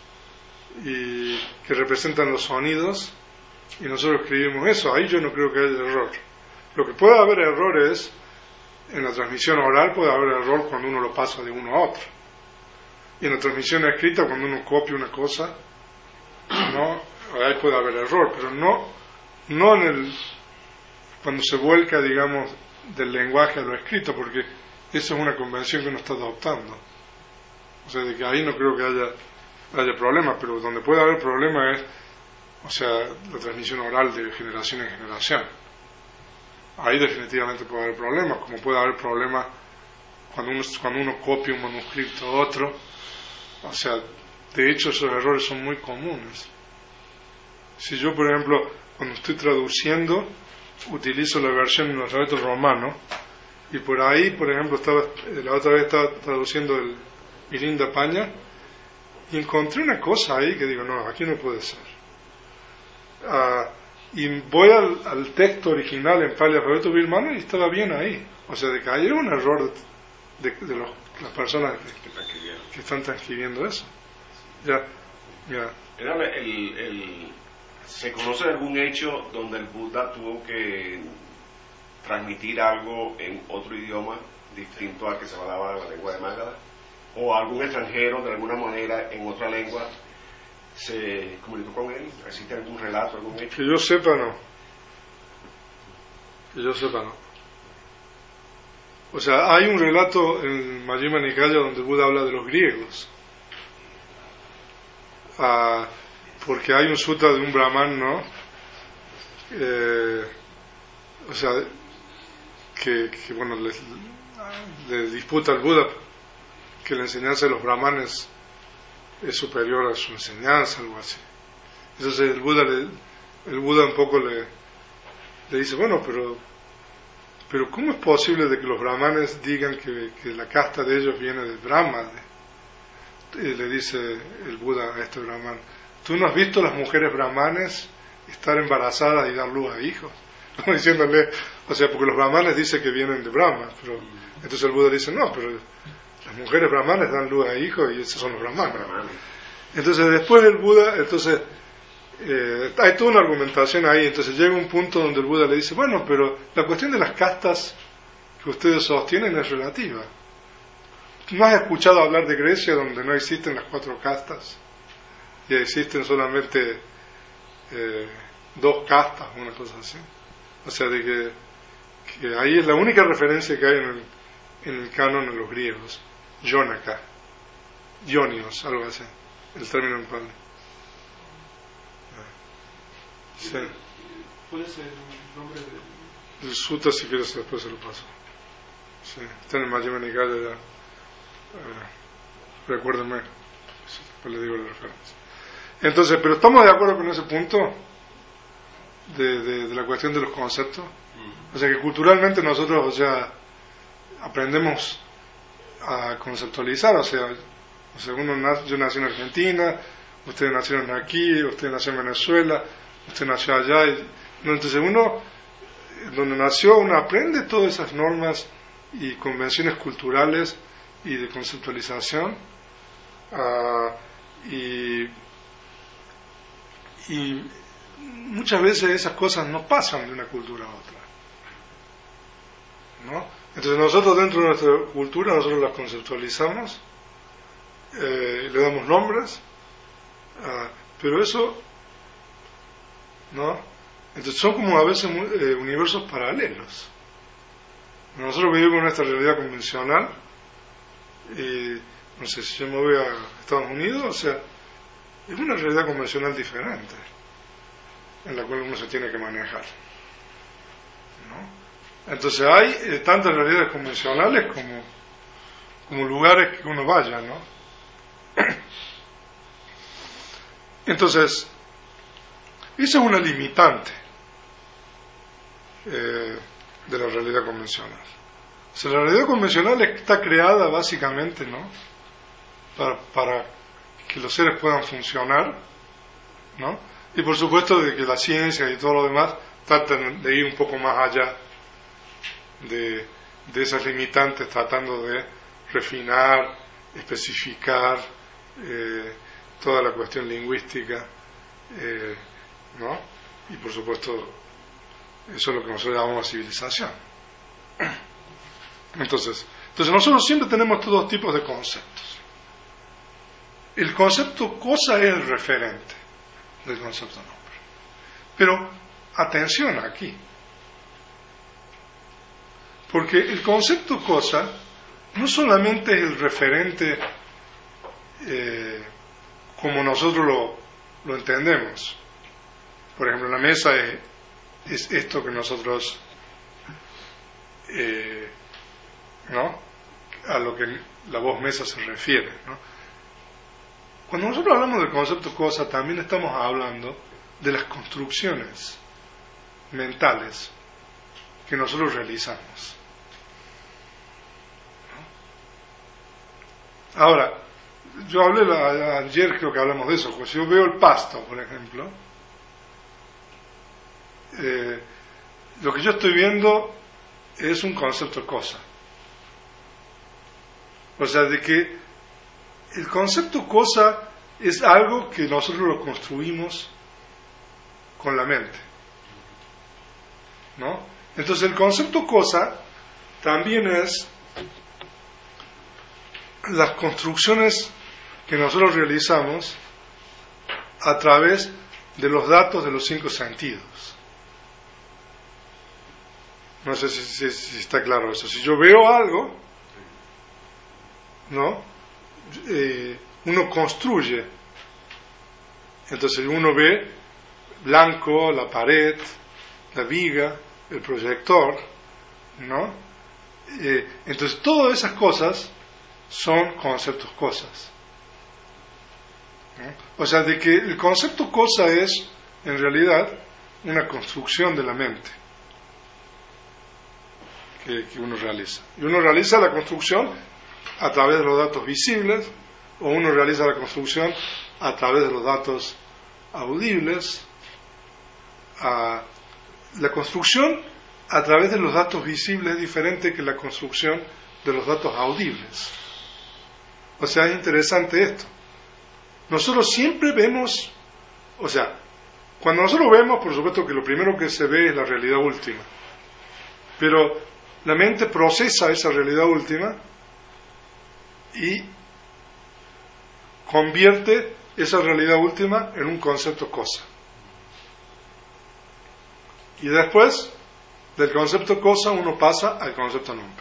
y que representan los sonidos y nosotros escribimos eso. Ahí yo no creo que haya error. Lo que puede haber error es en la transmisión oral, puede haber error cuando uno lo pasa de uno a otro. Y en la transmisión escrita, cuando uno copia una cosa, no, ahí puede haber error, pero no cuando se vuelca, digamos, del lenguaje a lo escrito, porque eso es una convención que uno está adoptando. O sea, de que ahí no creo que haya problema, pero donde puede haber problema es, o sea, la transmisión oral de generación en generación. Ahí definitivamente puede haber problemas, como puede haber problemas cuando uno copia un manuscrito a otro. O sea, de hecho esos errores son muy comunes. Si yo, por ejemplo, cuando estoy traduciendo, utilizo la versión en el alfabeto romano, y por ahí, por ejemplo, la otra vez estaba traduciendo el Mirinda Paña, y encontré una cosa ahí que digo, no, aquí no puede ser. Y voy al texto original en Pali alfabeto birmano y estaba bien ahí. O sea, de que hay un error de las personas que están transcribiendo eso. Ya, Yeah. ¿Se conoce algún hecho donde el Buda tuvo que transmitir algo en otro idioma distinto al que se hablaba en la lengua de Magadha? ¿O algún extranjero de alguna manera en otra lengua se comunicó con él? ¿Existe algún relato, algún hecho? Que yo sepa, no. Que yo sepa, no. O sea, hay un relato en Majjhima Nikaya donde Buda habla de los griegos. Porque hay un sutta de un brahman, ¿no? O sea, que bueno, le disputa al Buda que la enseñanza de los brahmanes es superior a su enseñanza, algo así. Entonces el Buda un poco le dice, bueno, pero ¿cómo es posible de que los brahmanes digan que la casta de ellos viene de Brahma? Y le dice el Buda a este brahman, ¿tú no has visto a las mujeres brahmanes estar embarazadas y dar luz a hijos? Como diciéndole, o sea, porque los brahmanes dicen que vienen de Brahma, pero entonces el Buda dice, no, pero las mujeres brahmanes dan luz a hijos y esos son los brahmanes. Entonces después el Buda, hay toda una argumentación ahí, entonces llega un punto donde el Buda le dice, bueno, pero la cuestión de las castas que ustedes sostienen es relativa. ¿No has escuchado hablar de Grecia donde no existen las 4 castas? Y existen solamente 2 castas, una cosa así. O sea, de que ahí es la única referencia que hay en el canon de los griegos. Yonaka, Ionios, algo así, el término en Pali. Sí. ¿Cuál es el nombre del sutta? Si quieres después se lo paso. Sí, está en el Majjhima Nikaya ya. Recuérdenme, después le digo la referencia. Entonces, pero estamos de acuerdo con ese punto de la cuestión de los conceptos. O sea que culturalmente nosotros, o sea, aprendemos a conceptualizar, o sea yo nací en Argentina, ustedes nacieron aquí, usted nació en Venezuela, usted nació allá, entonces uno, donde nació, uno aprende todas esas normas y convenciones culturales y de conceptualización, y muchas veces esas cosas no pasan de una cultura a otra, ¿no? Entonces nosotros dentro de nuestra cultura nosotros las conceptualizamos, le damos nombres, pero eso, ¿no? Entonces son como a veces universos paralelos. Nosotros vivimos en esta realidad convencional y no sé, si yo me voy a Estados Unidos, o sea, es una realidad convencional diferente en la cual uno se tiene que manejar, ¿no? Entonces hay tantas realidades convencionales como lugares que uno vaya, ¿no? Entonces, esa es una limitante de la realidad convencional. O sea, la realidad convencional está creada básicamente, ¿no?, para que los seres puedan funcionar, ¿no? Y por supuesto de que la ciencia y todo lo demás tratan de ir un poco más allá de esas limitantes, tratando de refinar, especificar toda la cuestión lingüística, ¿no? Y por supuesto eso es lo que nosotros llamamos civilización. Entonces nosotros siempre tenemos todos tipos de conceptos. El concepto cosa es el referente del concepto nombre. Pero atención aquí, porque el concepto cosa no solamente es el referente como nosotros lo entendemos. Por ejemplo, la mesa es esto que nosotros, ¿no?, a lo que la voz mesa se refiere, ¿no? Cuando nosotros hablamos del concepto cosa, también estamos hablando de las construcciones mentales que nosotros realizamos, ¿no? Ahora, yo hablé ayer, creo que hablamos de eso, pues si yo veo el pasto, por ejemplo, lo que yo estoy viendo es un concepto cosa. O sea, de que el concepto cosa es algo que nosotros lo construimos con la mente, ¿no? Entonces el concepto cosa también es las construcciones que nosotros realizamos a través de los datos de los 5 sentidos. No sé si está claro eso. Si yo veo algo, ¿no? Uno construye. Entonces uno ve blanco, la pared, la viga, el proyector, ¿no? Entonces todas esas cosas son conceptos cosas, ¿no? O sea, de que el concepto cosa es en realidad una construcción de la mente que uno realiza. Y uno realiza la construcción a través de los datos visibles, o uno realiza la construcción a través de los datos audibles. La construcción a través de los datos visibles es diferente que la construcción de los datos audibles. O sea, es interesante esto. Nosotros siempre vemos, o sea, cuando nosotros vemos, por supuesto que lo primero que se ve es la realidad última, pero la mente procesa esa realidad última y convierte esa realidad última en un concepto cosa. Y después del concepto cosa uno pasa al concepto nombre.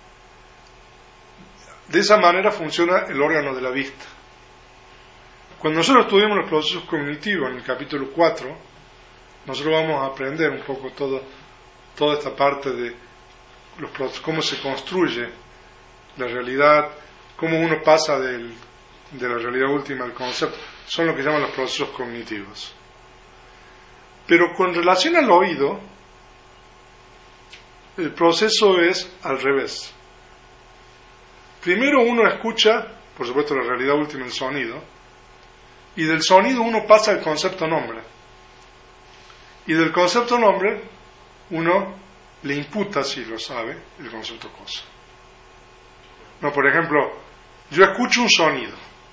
De esa manera funciona el órgano de la vista. Cuando nosotros estudiamos los procesos cognitivos en el capítulo 4, nosotros vamos a aprender un poco toda esta parte de los procesos, cómo se construye la realidad, cómo uno pasa de la realidad última al concepto. Son lo que llaman los procesos cognitivos. Pero con relación al oído, el proceso es al revés. Primero uno escucha, por supuesto, la realidad última, el sonido, y del sonido uno pasa al concepto nombre. Y del concepto nombre uno le imputa, si lo sabe, el concepto cosa. No, por ejemplo, yo escucho un sonido.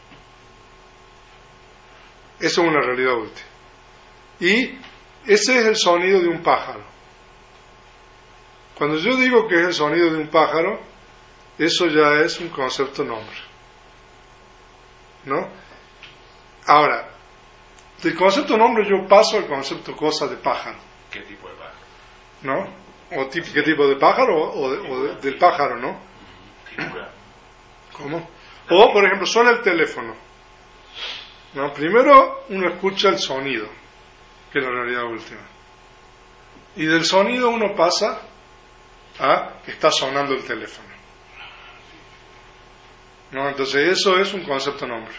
Eso es una realidad última. Y ese es el sonido de un pájaro. Cuando yo digo que es el sonido de un pájaro, eso ya es un concepto nombre, ¿no? Ahora, del concepto nombre yo paso al concepto cosa de pájaro. ¿Qué tipo de pájaro? ¿No? ¿Qué tipo de pájaro? Del pájaro, ¿no? ¿Cómo? O, por ejemplo, suena el teléfono, ¿no? Primero uno escucha el sonido, que es la realidad última. Y del sonido uno pasa a que está sonando el teléfono, ¿no? Entonces eso es un concepto nombre,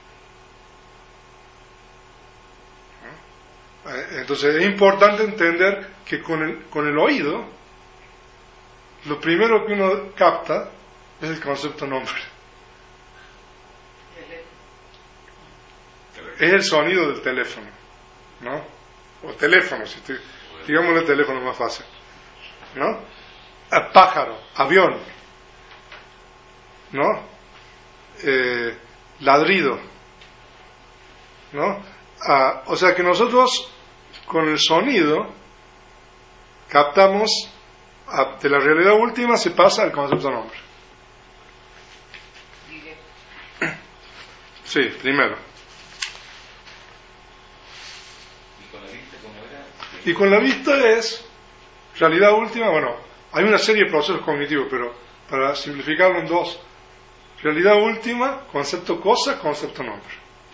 ¿no? Entonces es importante entender que con el oído lo primero que uno capta es el concepto nombre. Es el sonido del teléfono, ¿no? O teléfono, digámosle teléfono más fácil, ¿no? Pájaro, avión, ¿no? Ladrido, ¿no? O sea que nosotros con el sonido captamos de la realidad última se pasa al concepto nombre. Sí, primero. Y con la vista es realidad última, bueno, hay una serie de procesos cognitivos, pero para simplificarlo en dos: realidad última, concepto cosa, concepto nombre.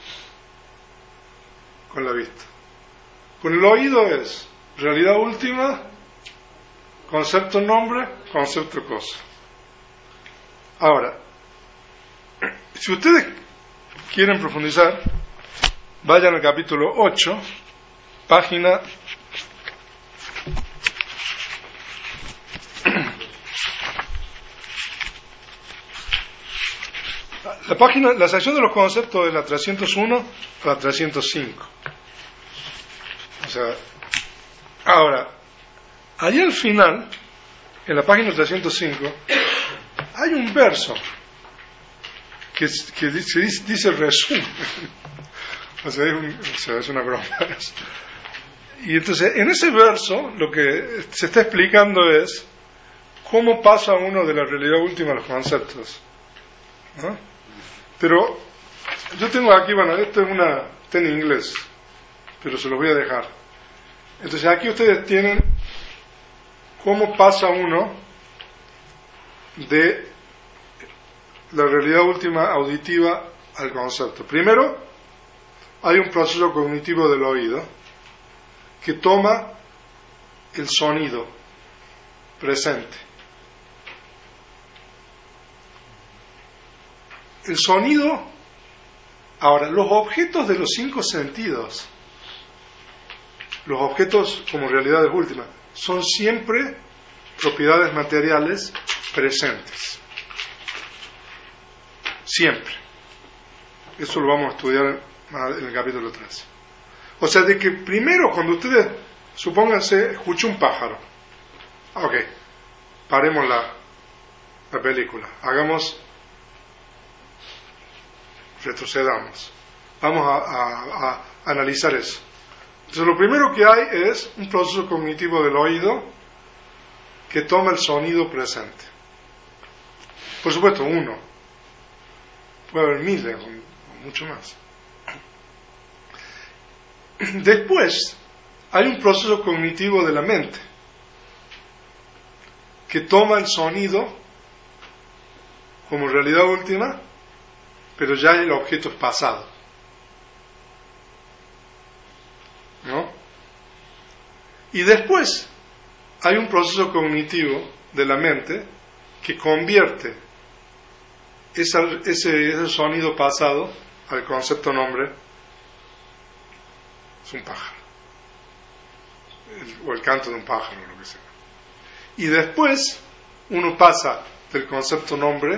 Con la vista. Con el oído es realidad última, concepto nombre, concepto cosa. Ahora, si ustedes quieren profundizar, vayan al capítulo 8, página la sección de los conceptos es la 301 a la 305. O sea, ahora, allí al final, en la página 305, hay un verso que dice resumen. O sea, es una broma. Y entonces, en ese verso, lo que se está explicando es cómo pasa uno de la realidad última a los conceptos, ¿no? Pero yo tengo aquí, bueno, esto está en inglés, pero se los voy a dejar. Entonces, aquí ustedes tienen cómo pasa uno de la realidad última auditiva al concepto. Primero, hay un proceso cognitivo del oído que toma el sonido presente. El sonido, ahora, los objetos de los 5 sentidos, los objetos como realidades últimas, son siempre propiedades materiales presentes. Siempre. Eso lo vamos a estudiar en el capítulo 13. O sea, de que primero, cuando ustedes, supónganse, escuchen un pájaro. Ok, paremos la película. Retrocedamos. Vamos a analizar eso. Entonces, lo primero que hay es un proceso cognitivo del oído que toma el sonido presente. Por supuesto, uno. Puede haber miles o mucho más. Después, hay un proceso cognitivo de la mente que toma el sonido como realidad última, pero ya el objeto es pasado, ¿no? Y después hay un proceso cognitivo de la mente que convierte ese sonido pasado al concepto nombre. Es un pájaro, o el canto de un pájaro, lo que sea. Y después uno pasa del concepto nombre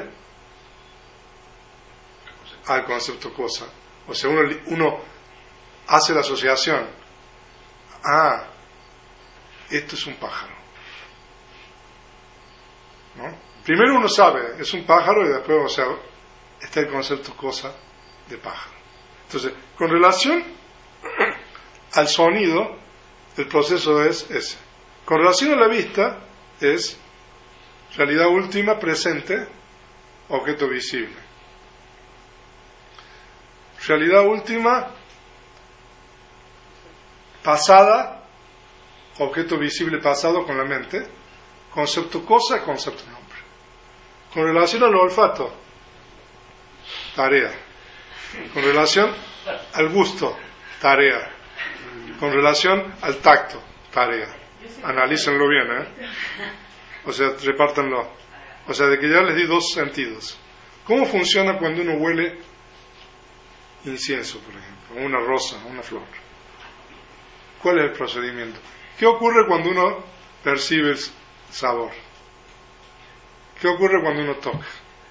al concepto cosa. O sea, uno hace la asociación. Esto es un pájaro, ¿no? Primero uno sabe, es un pájaro, y después, o sea, está el concepto cosa de pájaro. Entonces, con relación al sonido, el proceso es ese. Con relación a la vista, es realidad última, presente, objeto visible. Realidad última, pasada, objeto visible pasado con la mente, concepto cosa, concepto nombre. Con relación al olfato, tarea. Con relación al gusto, tarea. Con relación al tacto, tarea. Analícenlo bien, O sea, repártanlo. O sea, de que ya les di 2 sentidos. ¿Cómo funciona cuando uno huele incienso, por ejemplo, una rosa, una flor? ¿Cuál es el procedimiento? ¿Qué ocurre cuando uno percibe el sabor? ¿Qué ocurre cuando uno toca?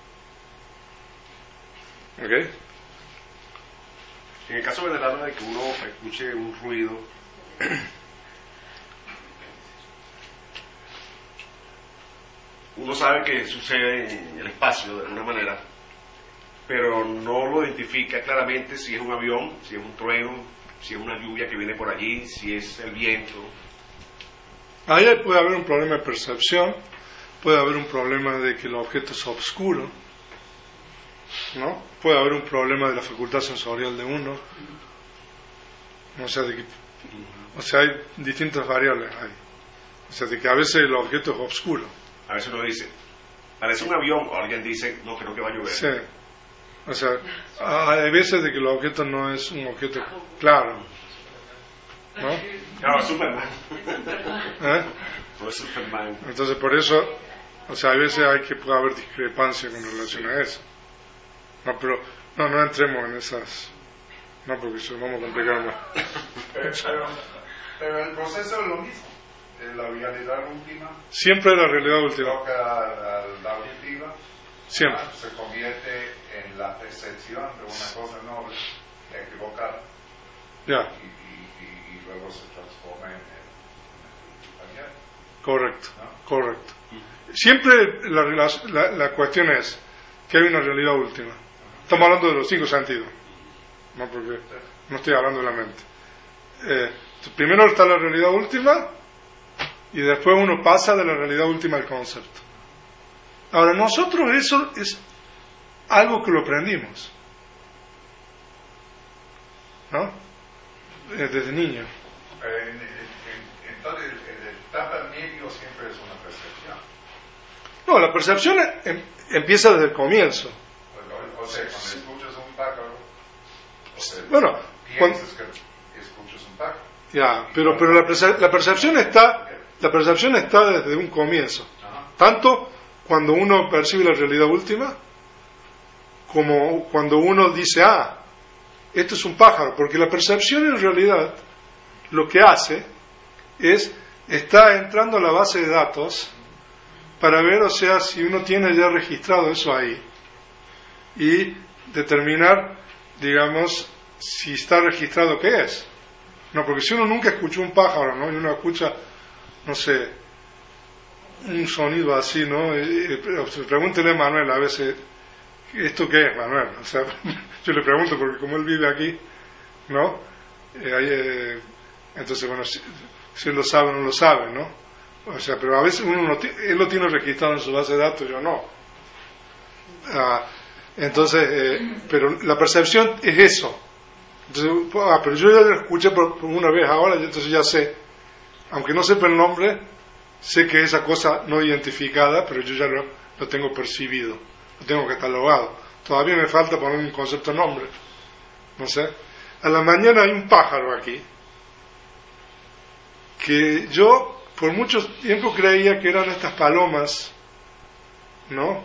¿Ok? En el caso venerable de que uno escuche un ruido, uno sabe que sucede en el espacio de alguna manera, pero no lo identifica claramente si es un avión, si es un trueno, si es una lluvia que viene por allí, si es el viento. Ahí puede haber un problema de percepción, puede haber un problema de que el objeto es oscuro, ¿no? Puede haber un problema de la facultad sensorial de uno, o sea, hay distintas variables ahí. O sea, de que a veces el objeto es oscuro. A veces uno dice, parece un avión, o alguien dice, no, creo que va a llover. Sí. O sea, hay veces de que el objeto no es un objeto claro, ¿no? Claro, es Superman. No es Superman. Entonces, por eso, o sea, hay veces puede haber discrepancia con relación a eso. No, pero no entremos en esas, no, porque eso vamos a complicar más. Pero el proceso es lo mismo. La realidad última siempre es la realidad última. Toca la auditiva, siempre se convierte en la percepción de una cosa noble, equivocada, y luego se transforma en el correcto, ¿no? Correcto. Siempre la cuestión es que hay una realidad última. Estamos hablando de los 5 sentidos, no, porque no estoy hablando de la mente. Primero está la realidad última y después uno pasa de la realidad última al concepto. Ahora, nosotros eso es algo que lo aprendimos, ¿no? Desde niño. Entonces, el etapa medio siempre es una percepción. No, la percepción empieza desde el comienzo. O sea, cuando escuchas un pájaro, o sea, Bueno, piensas que escuchas un pájaro. Ya, pero la percepción está desde un comienzo. Ajá. Tanto cuando uno percibe la realidad última, como cuando uno dice, esto es un pájaro, porque la percepción en realidad lo que hace es, está entrando a la base de datos para ver, o sea, si uno tiene ya registrado eso ahí y determinar, digamos, si está registrado qué es. No, porque si uno nunca escuchó un pájaro, ¿no? Y uno escucha, no sé, un sonido así, ¿no? Pregúntele a Manuel a veces, ¿esto qué es, Manuel? O sea, yo le pregunto porque como él vive aquí, ¿no? Entonces, bueno, si él lo sabe o no lo sabe, ¿no? O sea, pero a veces él lo tiene registrado en su base de datos, yo no. Entonces, pero la percepción es eso. Entonces, pero yo ya lo escuché por una vez ahora, entonces ya sé, aunque no sepa el nombre, sé que esa cosa no identificada, pero yo ya lo tengo percibido, lo tengo catalogado. Todavía me falta poner un concepto de nombre, no sé. A la mañana hay un pájaro aquí, que yo por mucho tiempo creía que eran estas palomas, ¿no?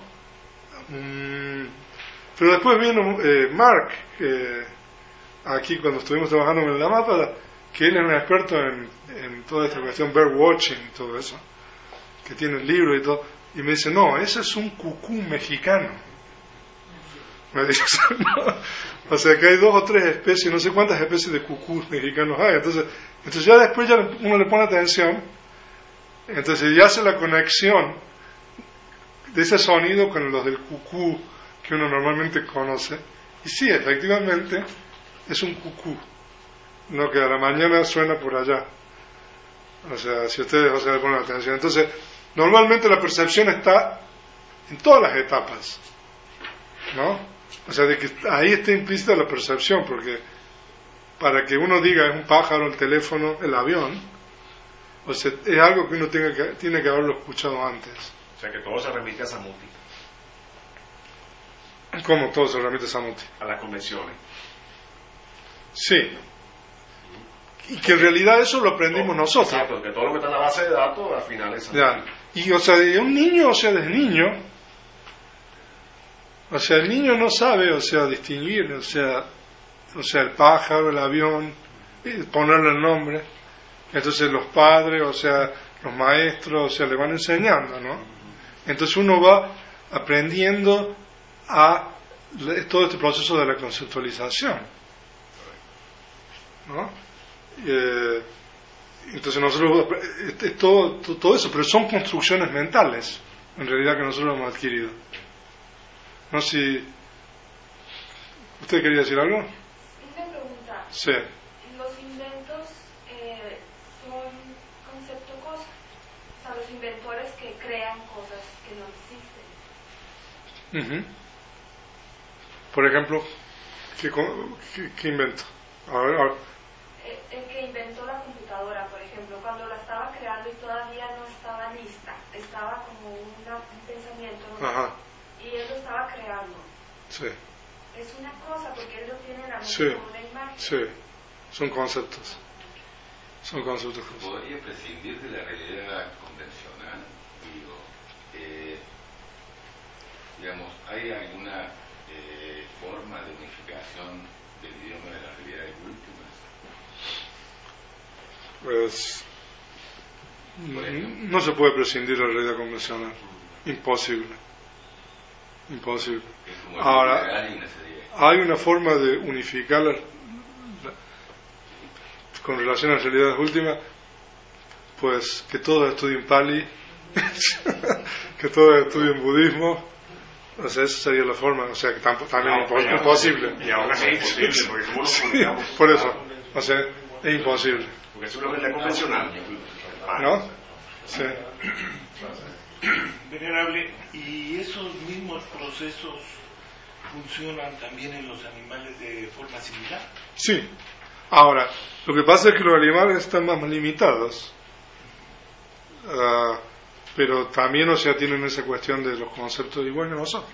Pero después vino Mark, aquí cuando estuvimos trabajando en la mapa, que él es un experto en toda esta cuestión, bird watching y todo eso, que tiene el libro y todo, y me dice, no, ese es un cucú mexicano. Me dice, no. O sea que hay 2 o 3 especies, no sé cuántas especies de cucús mexicanos hay, entonces ya después ya uno le pone atención, entonces ya hace la conexión de ese sonido con los del cucú que uno normalmente conoce, y sí, efectivamente es un cucú, no, que a la mañana suena por allá. O sea, si ustedes le ponen atención. Entonces, normalmente la percepción está en todas las etapas, ¿no? O sea, de que ahí está implícita la percepción, porque para que uno diga es un pájaro, el teléfono, el avión, o sea, es algo que uno tiene que haberlo escuchado antes. O sea, que todo se remite a Samuti. ¿Cómo todo se remite a Samuti? A las convenciones. Sí. Y que en realidad eso lo aprendimos nosotros. Exacto, que todo lo que está en la base de datos al final es Samuti. Ya. Y, o sea, de un niño, o sea, desde niño, o sea, el niño no sabe, o sea, distinguir, o sea, el pájaro, el avión, ponerle el nombre. Entonces los padres, o sea, los maestros, o sea, le van enseñando, ¿no? Entonces uno va aprendiendo a todo este proceso de la conceptualización, ¿no? Entonces nosotros, todo eso, pero son construcciones mentales, en realidad, que nosotros hemos adquirido. No sé si... ¿Usted quería decir algo? Una pregunta. Sí. Los inventos son concepto cosa. O sea, los inventores que crean cosas que no existen. Por ejemplo, ¿qué invento? A ver. El que inventó la computadora, por ejemplo, cuando la estaba creando y todavía no estaba lista, estaba como un pensamiento, ¿no? Ajá. Y él lo estaba creando. Sí. Es una cosa porque él lo tiene en la mente Sí. como una imagen. Sí. Son conceptos. Son conceptos. Podría prescindir de la realidad convencional, digo, digamos, ¿hay alguna forma de unificación del idioma de las realidades últimas? Pues no se puede prescindir de la realidad convencional. Imposible. Ahora, hay una forma de unificar con relación a las realidades últimas, pues que todos estudien Pali, que todos estudien budismo, O sea, esa sería la forma, o sea, que también No, es imposible. Y aún así es imposible, porque como nos Sí, comunicamos. por eso, o sea, es imposible. Porque es una realidad convencional. ¿No? Sí. Venerable, ¿y esos mismos procesos funcionan también en los animales de forma similar? Sí. Ahora, lo que pasa es que los animales están más limitados. Pero también, o sea, tienen esa cuestión de los conceptos igual que nosotros.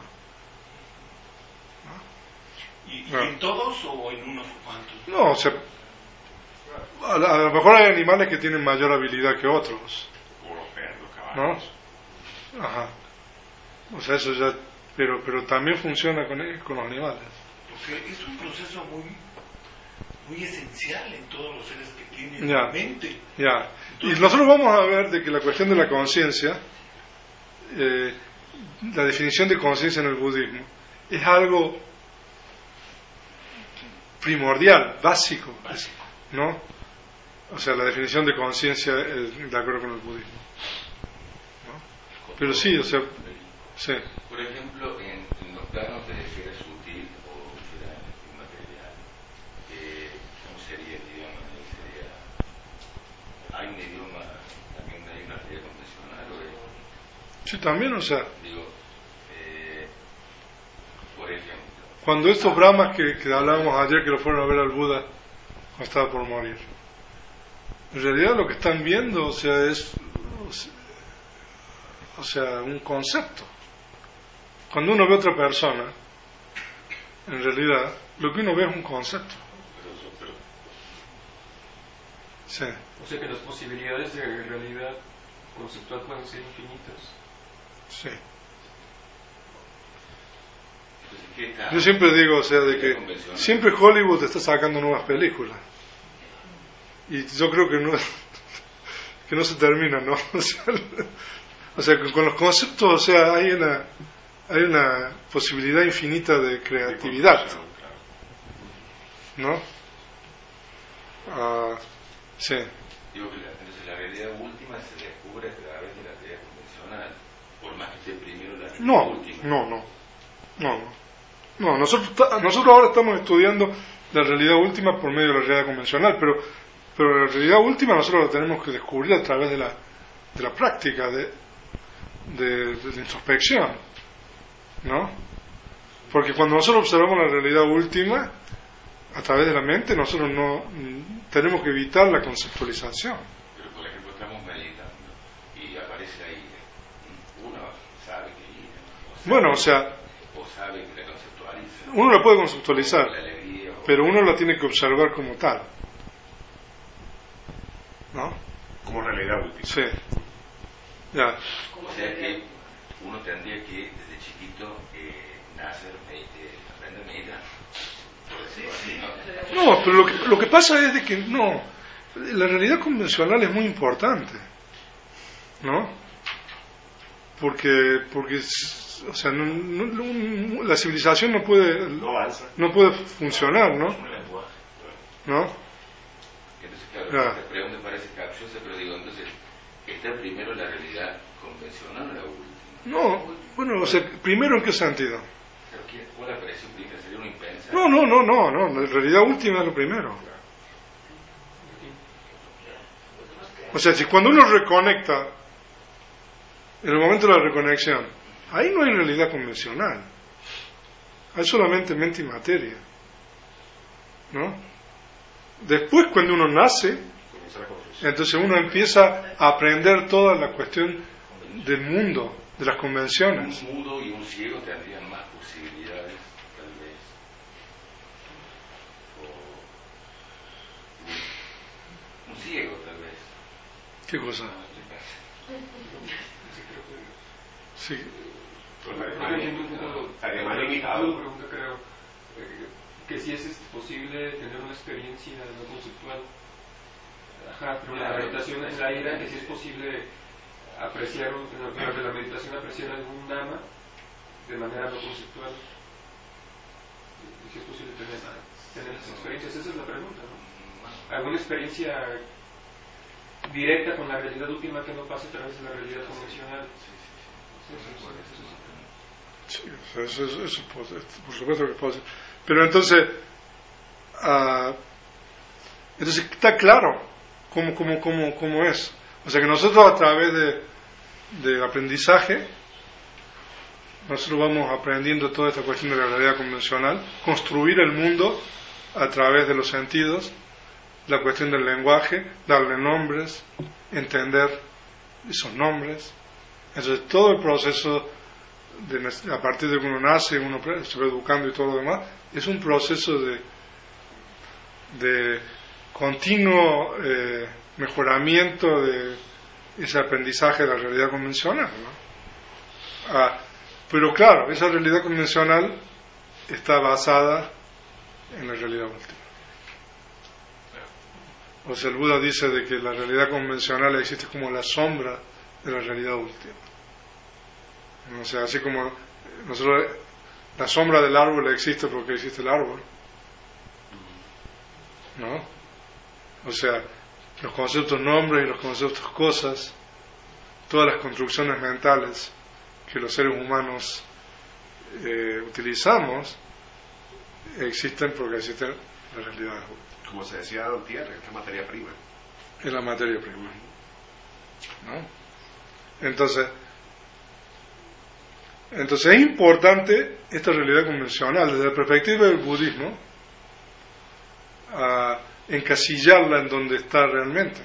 ¿Y en todos o en unos cuantos? No, o sea, a lo mejor hay animales que tienen mayor habilidad que otros, Como los perros, los caballos. ¿no? Ajá. O sea, eso ya, pero también funciona con los animales. Porque es un proceso muy esencial en todos los seres que tienen Ya. mente. Ya. Y nosotros vamos a ver de que la cuestión de la conciencia, la definición de conciencia en el budismo, es algo primordial, básico, ¿no? O sea, la definición de conciencia es de acuerdo con el budismo, ¿no? Pero sí, o sea, sí. Por ejemplo, en los planos de esfera sutil o esfera inmaterial, ¿cómo sería el idioma? Hay un idioma, también hay una realidad convencional, Sí, también, o sea, digo, por ejemplo, cuando estos brahmas que hablábamos ayer, que lo fueron a ver al Buda cuando estaba por morir, en realidad lo que están viendo, o sea, es un concepto. Cuando uno ve a otra persona, en realidad lo que uno ve es un concepto. Sí. O sea que las posibilidades de realidad conceptual pueden ser infinitas. Sí. entonces, ¿qué está? Yo siempre digo, o sea, de que siempre Hollywood está sacando nuevas películas. Y yo creo que no se termina, ¿no? O sea, con los conceptos, o sea, hay una posibilidad infinita de creatividad, ¿no? Sí. Digo que entonces la realidad última se descubre a través de la realidad convencional, por más que esté primero la realidad última. No, nosotros ahora estamos estudiando la realidad última por medio de la realidad convencional, pero la realidad última nosotros la tenemos que descubrir a través de la práctica, de la introspección, ¿no? Porque cuando nosotros observamos la realidad última a través de la mente, nosotros no tenemos que evitar la conceptualización. Pero por ejemplo estamos meditando y aparece ahí, uno sabe que Bueno, o sea, o sabe que la conceptualiza, uno la puede conceptualizar, la alegría, pero uno la tiene que observar como tal, ¿no? Como realidad última. Sí. Ya. o sea que uno tendría que desde chiquito nacer, aprender a meditar, por decirlo así, ¿no? No, pero lo que pasa es de que no, la realidad convencional es muy importante, ¿no? Porque o sea, la civilización no puede funcionar, ¿no? ¿No? Entonces, claro, Claro. esta pregunta parece capciosa, pero digo, entonces, ¿está primero la realidad convencional o la última? No, bueno, o sea, primero en qué sentido. ¿Cuál apareció primero? ¿Sería una impensa? No, la realidad última es lo primero. O sea, si cuando uno reconecta, en el momento de la reconexión, ahí no hay realidad convencional. Hay solamente mente y materia, ¿no? Después, cuando uno nace, entonces uno empieza a aprender toda la cuestión del mundo, de las convenciones. Un mudo y un ciego tendrían más posibilidades, tal vez. O un ciego, tal vez. ¿Qué cosa? Sí. Además limitado. Pregunta, creo, que si es posible tener una experiencia no conceptual. Ajá, pero la meditación en la ira, que si es posible apreciar, durante la meditación apreciar algún nama de manera no conceptual. Si es posible tener esas experiencias, esa es la pregunta, ¿no? ¿Alguna experiencia directa con la realidad última que no pase a través de la realidad convencional? Sí, eso por supuesto que es posible. Pero entonces está claro cómo es. O sea que nosotros a través del aprendizaje, nosotros vamos aprendiendo toda esta cuestión de la realidad convencional, construir el mundo a través de los sentidos, la cuestión del lenguaje, darle nombres, entender esos nombres. Entonces todo el proceso, a partir de que uno nace, uno se va educando y todo lo demás, es un proceso de continuo mejoramiento de ese aprendizaje de la realidad convencional, ¿no? Pero claro, esa realidad convencional está basada en la realidad última. O sea, el Buda dice de que la realidad convencional existe como la sombra de la realidad última. O sea, así como nosotros, la sombra del árbol existe porque existe el árbol, ¿no? O sea, los conceptos nombres y los conceptos cosas, todas las construcciones mentales que los seres humanos utilizamos, existen porque existen la realidad. Como se decía antier, es la materia prima. Es la materia prima, ¿no? Entonces es importante esta realidad convencional desde la perspectiva del budismo, encasillarla en donde está realmente,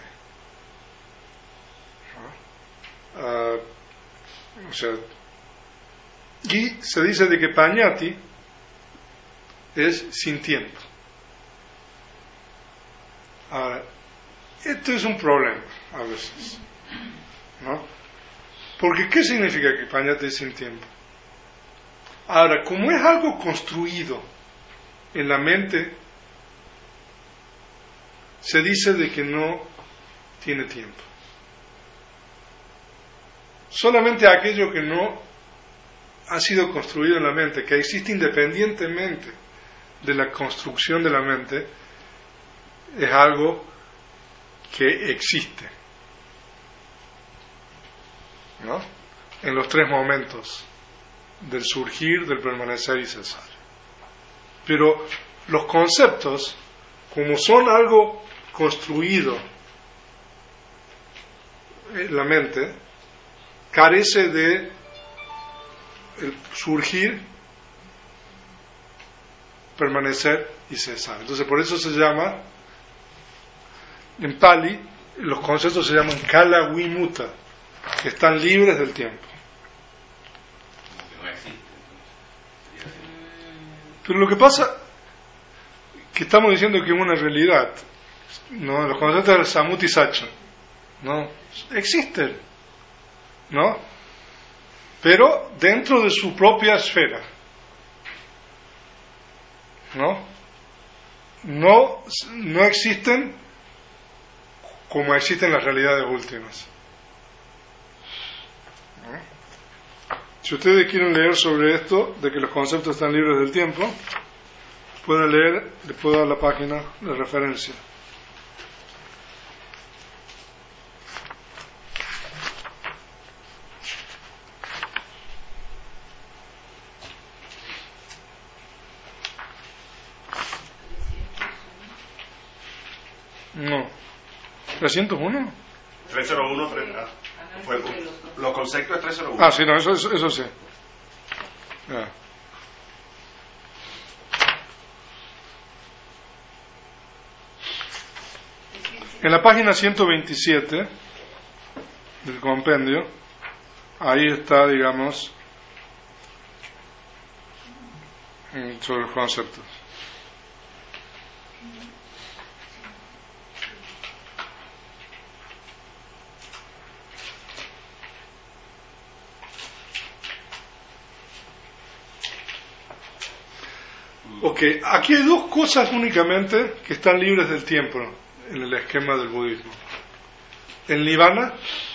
o sea, y se dice de que pañati es sin tiempo. Ahora, esto es un problema a veces, ¿no? Porque ¿qué significa que pañati es sin tiempo? Ahora, como es algo construido en la mente, se dice de que no tiene tiempo. Solamente aquello que no ha sido construido en la mente, que existe independientemente de la construcción de la mente, es algo que existe, ¿no? En los tres momentos del surgir, del permanecer y cesar. Pero los conceptos, como son algo construido en la mente, carece de el surgir, permanecer y cesar. Entonces por eso se llama, en Pali, los conceptos se llaman kala vimuta, que están libres del tiempo. Pero lo que pasa, que estamos diciendo que es una realidad, ¿no? Los conceptos del Samuti Sacha, ¿no? Existen, ¿no? Pero dentro de su propia esfera, ¿no? No existen como existen las realidades últimas, ¿no? Si ustedes quieren leer sobre esto, de que los conceptos están libres del tiempo, pueden leer, les puedo dar la página de referencia. No. ¿301? 301, los conceptos de 301. Ah, sí, no, eso sí. Ah. En la página 127 del compendio, ahí está, digamos, sobre los conceptos. Ok, aquí hay dos cosas únicamente que están libres del tiempo en el esquema del budismo: el nirvana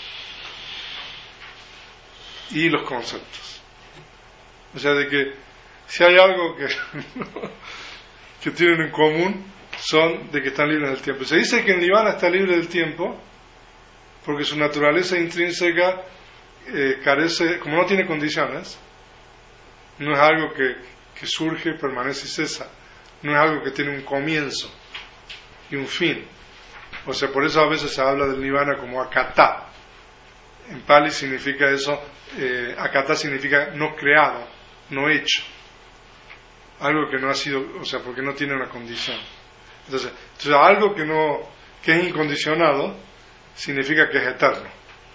y los conceptos. O sea, de que si hay algo que tienen en común, son de que están libres del tiempo. Se dice que el nirvana está libre del tiempo porque su naturaleza intrínseca carece, como no tiene condiciones, no es algo que surge, permanece y cesa, no es algo que tiene un comienzo y un fin. O sea, por eso a veces se habla del nirvana como akata. En Pali significa eso, akata significa no creado, no hecho. Algo que no ha sido, o sea, porque no tiene una condición. Entonces algo que es incondicionado significa que es eterno,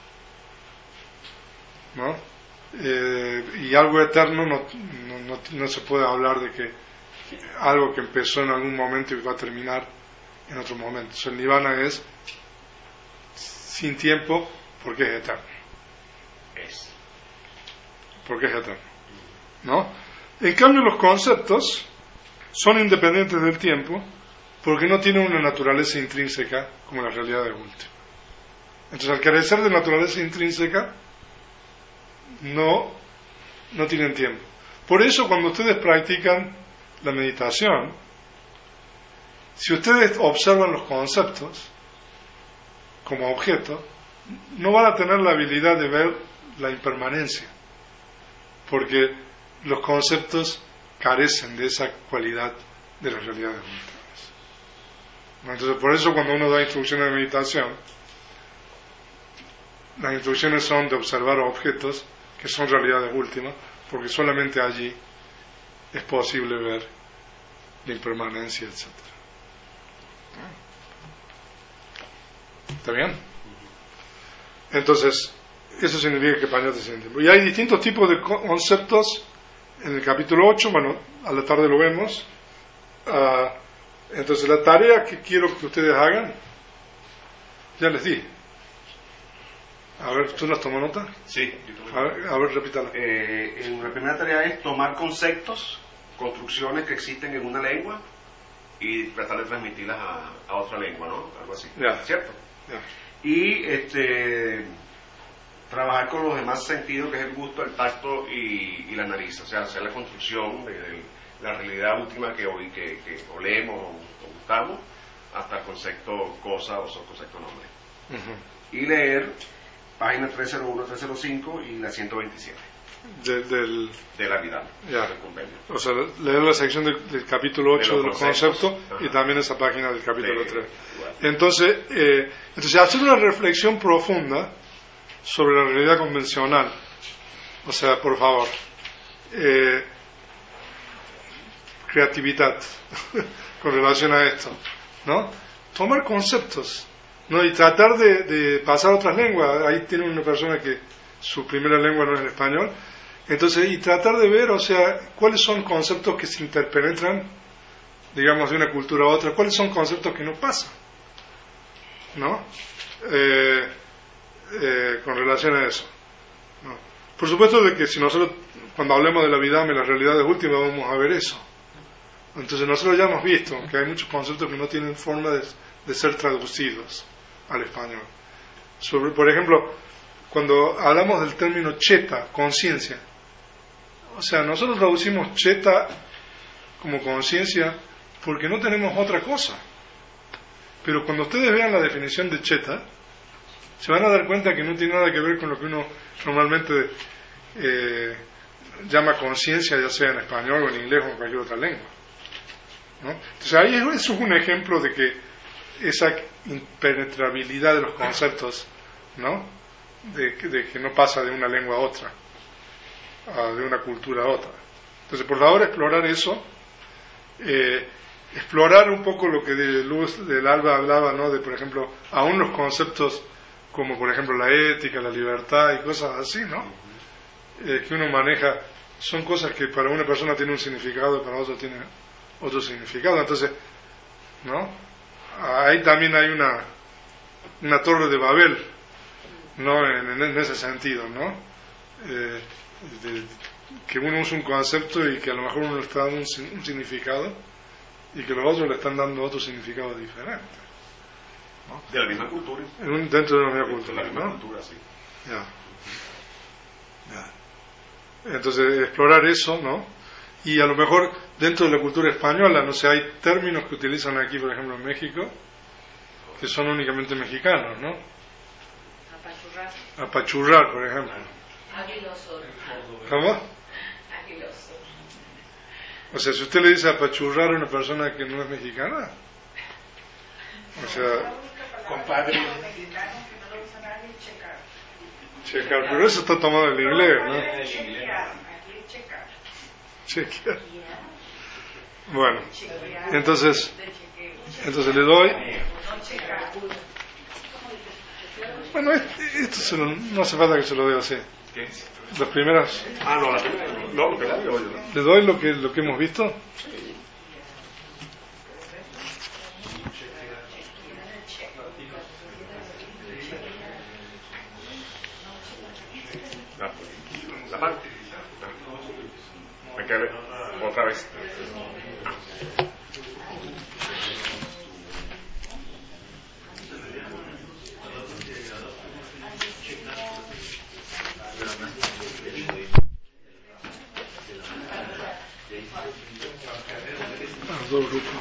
¿no? Y algo eterno no se puede hablar de que algo que empezó en algún momento y va a terminar en otro momento. Entonces, el nirvana es sin tiempo porque es eterno. Porque es eterno, ¿no? En cambio, los conceptos son independientes del tiempo porque no tienen una naturaleza intrínseca como la realidad de última. Entonces, al carecer de naturaleza intrínseca, no tienen tiempo. Por eso, cuando ustedes practican la meditación, si ustedes observan los conceptos como objeto, no van a tener la habilidad de ver la impermanencia, porque los conceptos carecen de esa cualidad de la realidad de últimas. Entonces, por eso cuando uno da instrucciones de meditación, las instrucciones son de observar objetos que son realidades últimas, porque solamente allí es posible ver la impermanencia, etc. ¿Está bien? Entonces, eso significa que pañate sin tiempo. Y hay distintos tipos de conceptos en el capítulo 8, bueno, a la tarde lo vemos. Entonces, la tarea que quiero que ustedes hagan, ya les di. A ver, ¿tú nos tomó nota? Sí. A ver, repítala. La primera tarea es tomar conceptos, construcciones que existen en una lengua y tratar de transmitirlas a otra lengua, ¿no? Algo así. Yeah. ¿Cierto? Yeah. Y trabajar con los demás sentidos, que es el gusto, el tacto y la nariz. O sea, hacer la construcción de la realidad última que olemos o gustamos, hasta el concepto cosa o concepto nombre. Uh-huh. Y leer página 301, 305 y la 127 de la vida, yeah, del convenio. O sea, leer la sección del capítulo 8 de los conceptos y también esa página del capítulo 3. Entonces, hacer una reflexión profunda sobre la realidad convencional. O sea, por favor, creatividad con relación a esto, ¿no? Tomar conceptos, ¿no? Y tratar de pasar a otras lenguas. Ahí tiene una persona que su primera lengua no es el español. Entonces, y tratar de ver, o sea, cuáles son conceptos que se interpenetran, digamos, de una cultura a otra, cuáles son conceptos que no pasan, ¿no? Con relación a eso, ¿no? Por supuesto de que si nosotros, cuando hablemos de la vida y las realidades últimas, vamos a ver eso. Entonces, nosotros ya hemos visto que hay muchos conceptos que no tienen forma de ser traducidos al español. Por ejemplo, cuando hablamos del término cheta, conciencia, o sea, nosotros traducimos cheta como conciencia porque no tenemos otra cosa. Pero cuando ustedes vean la definición de cheta, se van a dar cuenta que no tiene nada que ver con lo que uno normalmente llama conciencia, ya sea en español o en inglés o en cualquier otra lengua, ¿no? Entonces ahí eso es un ejemplo de que esa impenetrabilidad de los conceptos, ¿no? De que no pasa de una lengua a otra, de una cultura a otra. Entonces, por favor, explorar eso, explorar un poco lo que de Luz del Alba hablaba, ¿no? De, por ejemplo, aún los conceptos como, por ejemplo, la ética, la libertad y cosas así, ¿no? Que uno maneja, son cosas que para una persona tiene un significado y para otra tiene otro significado. Entonces, ¿no? Ahí también hay una torre de Babel, ¿no? En ese sentido, ¿no? Que uno usa un concepto y que a lo mejor uno le está dando un significado y que los otros le están dando otro significado diferente, ¿no? De la misma cultura. Dentro de la misma cultura, de la misma ¿no? cultura, sí. Ya. Entonces, explorar eso, ¿no? Y a lo mejor dentro de la cultura española, no sé, hay términos que utilizan aquí, por ejemplo, en México, que son únicamente mexicanos, ¿no? Apachurrar. Apachurrar, por ejemplo. Aguiloso. ¿Cómo? Aguiloso. O sea, si usted le dice apachurrar a una persona que no es mexicana, o sea, compadre. checar, pero eso está tomado del inglés, ¿no? Chequear. Bueno, entonces le doy. Bueno, esto no hace falta que se lo dé así. Las primeras. No, lo que le digo yo. ¿Le doy lo que hemos visto? La parte. Me quedé otra vez. Los dos grupos.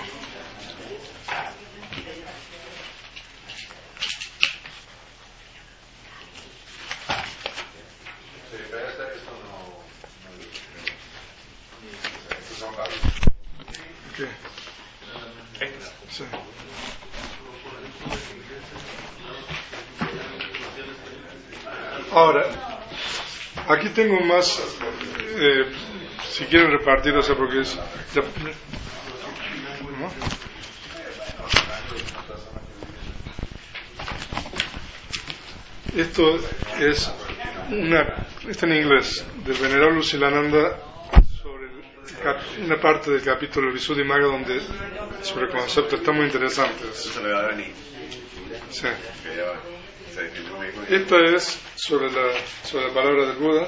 ¿Qué? Sí. Ahora, aquí tengo más, si quieren repartir, o sea, porque es... ¿no? Esto es está en inglés, del Venerable Usilananda, sobre una parte del capítulo Visuddhimagga donde sobre el concepto está muy interesante. Eso se le va a venir. Sí. Que ya va. Esta es sobre la palabra del Buda.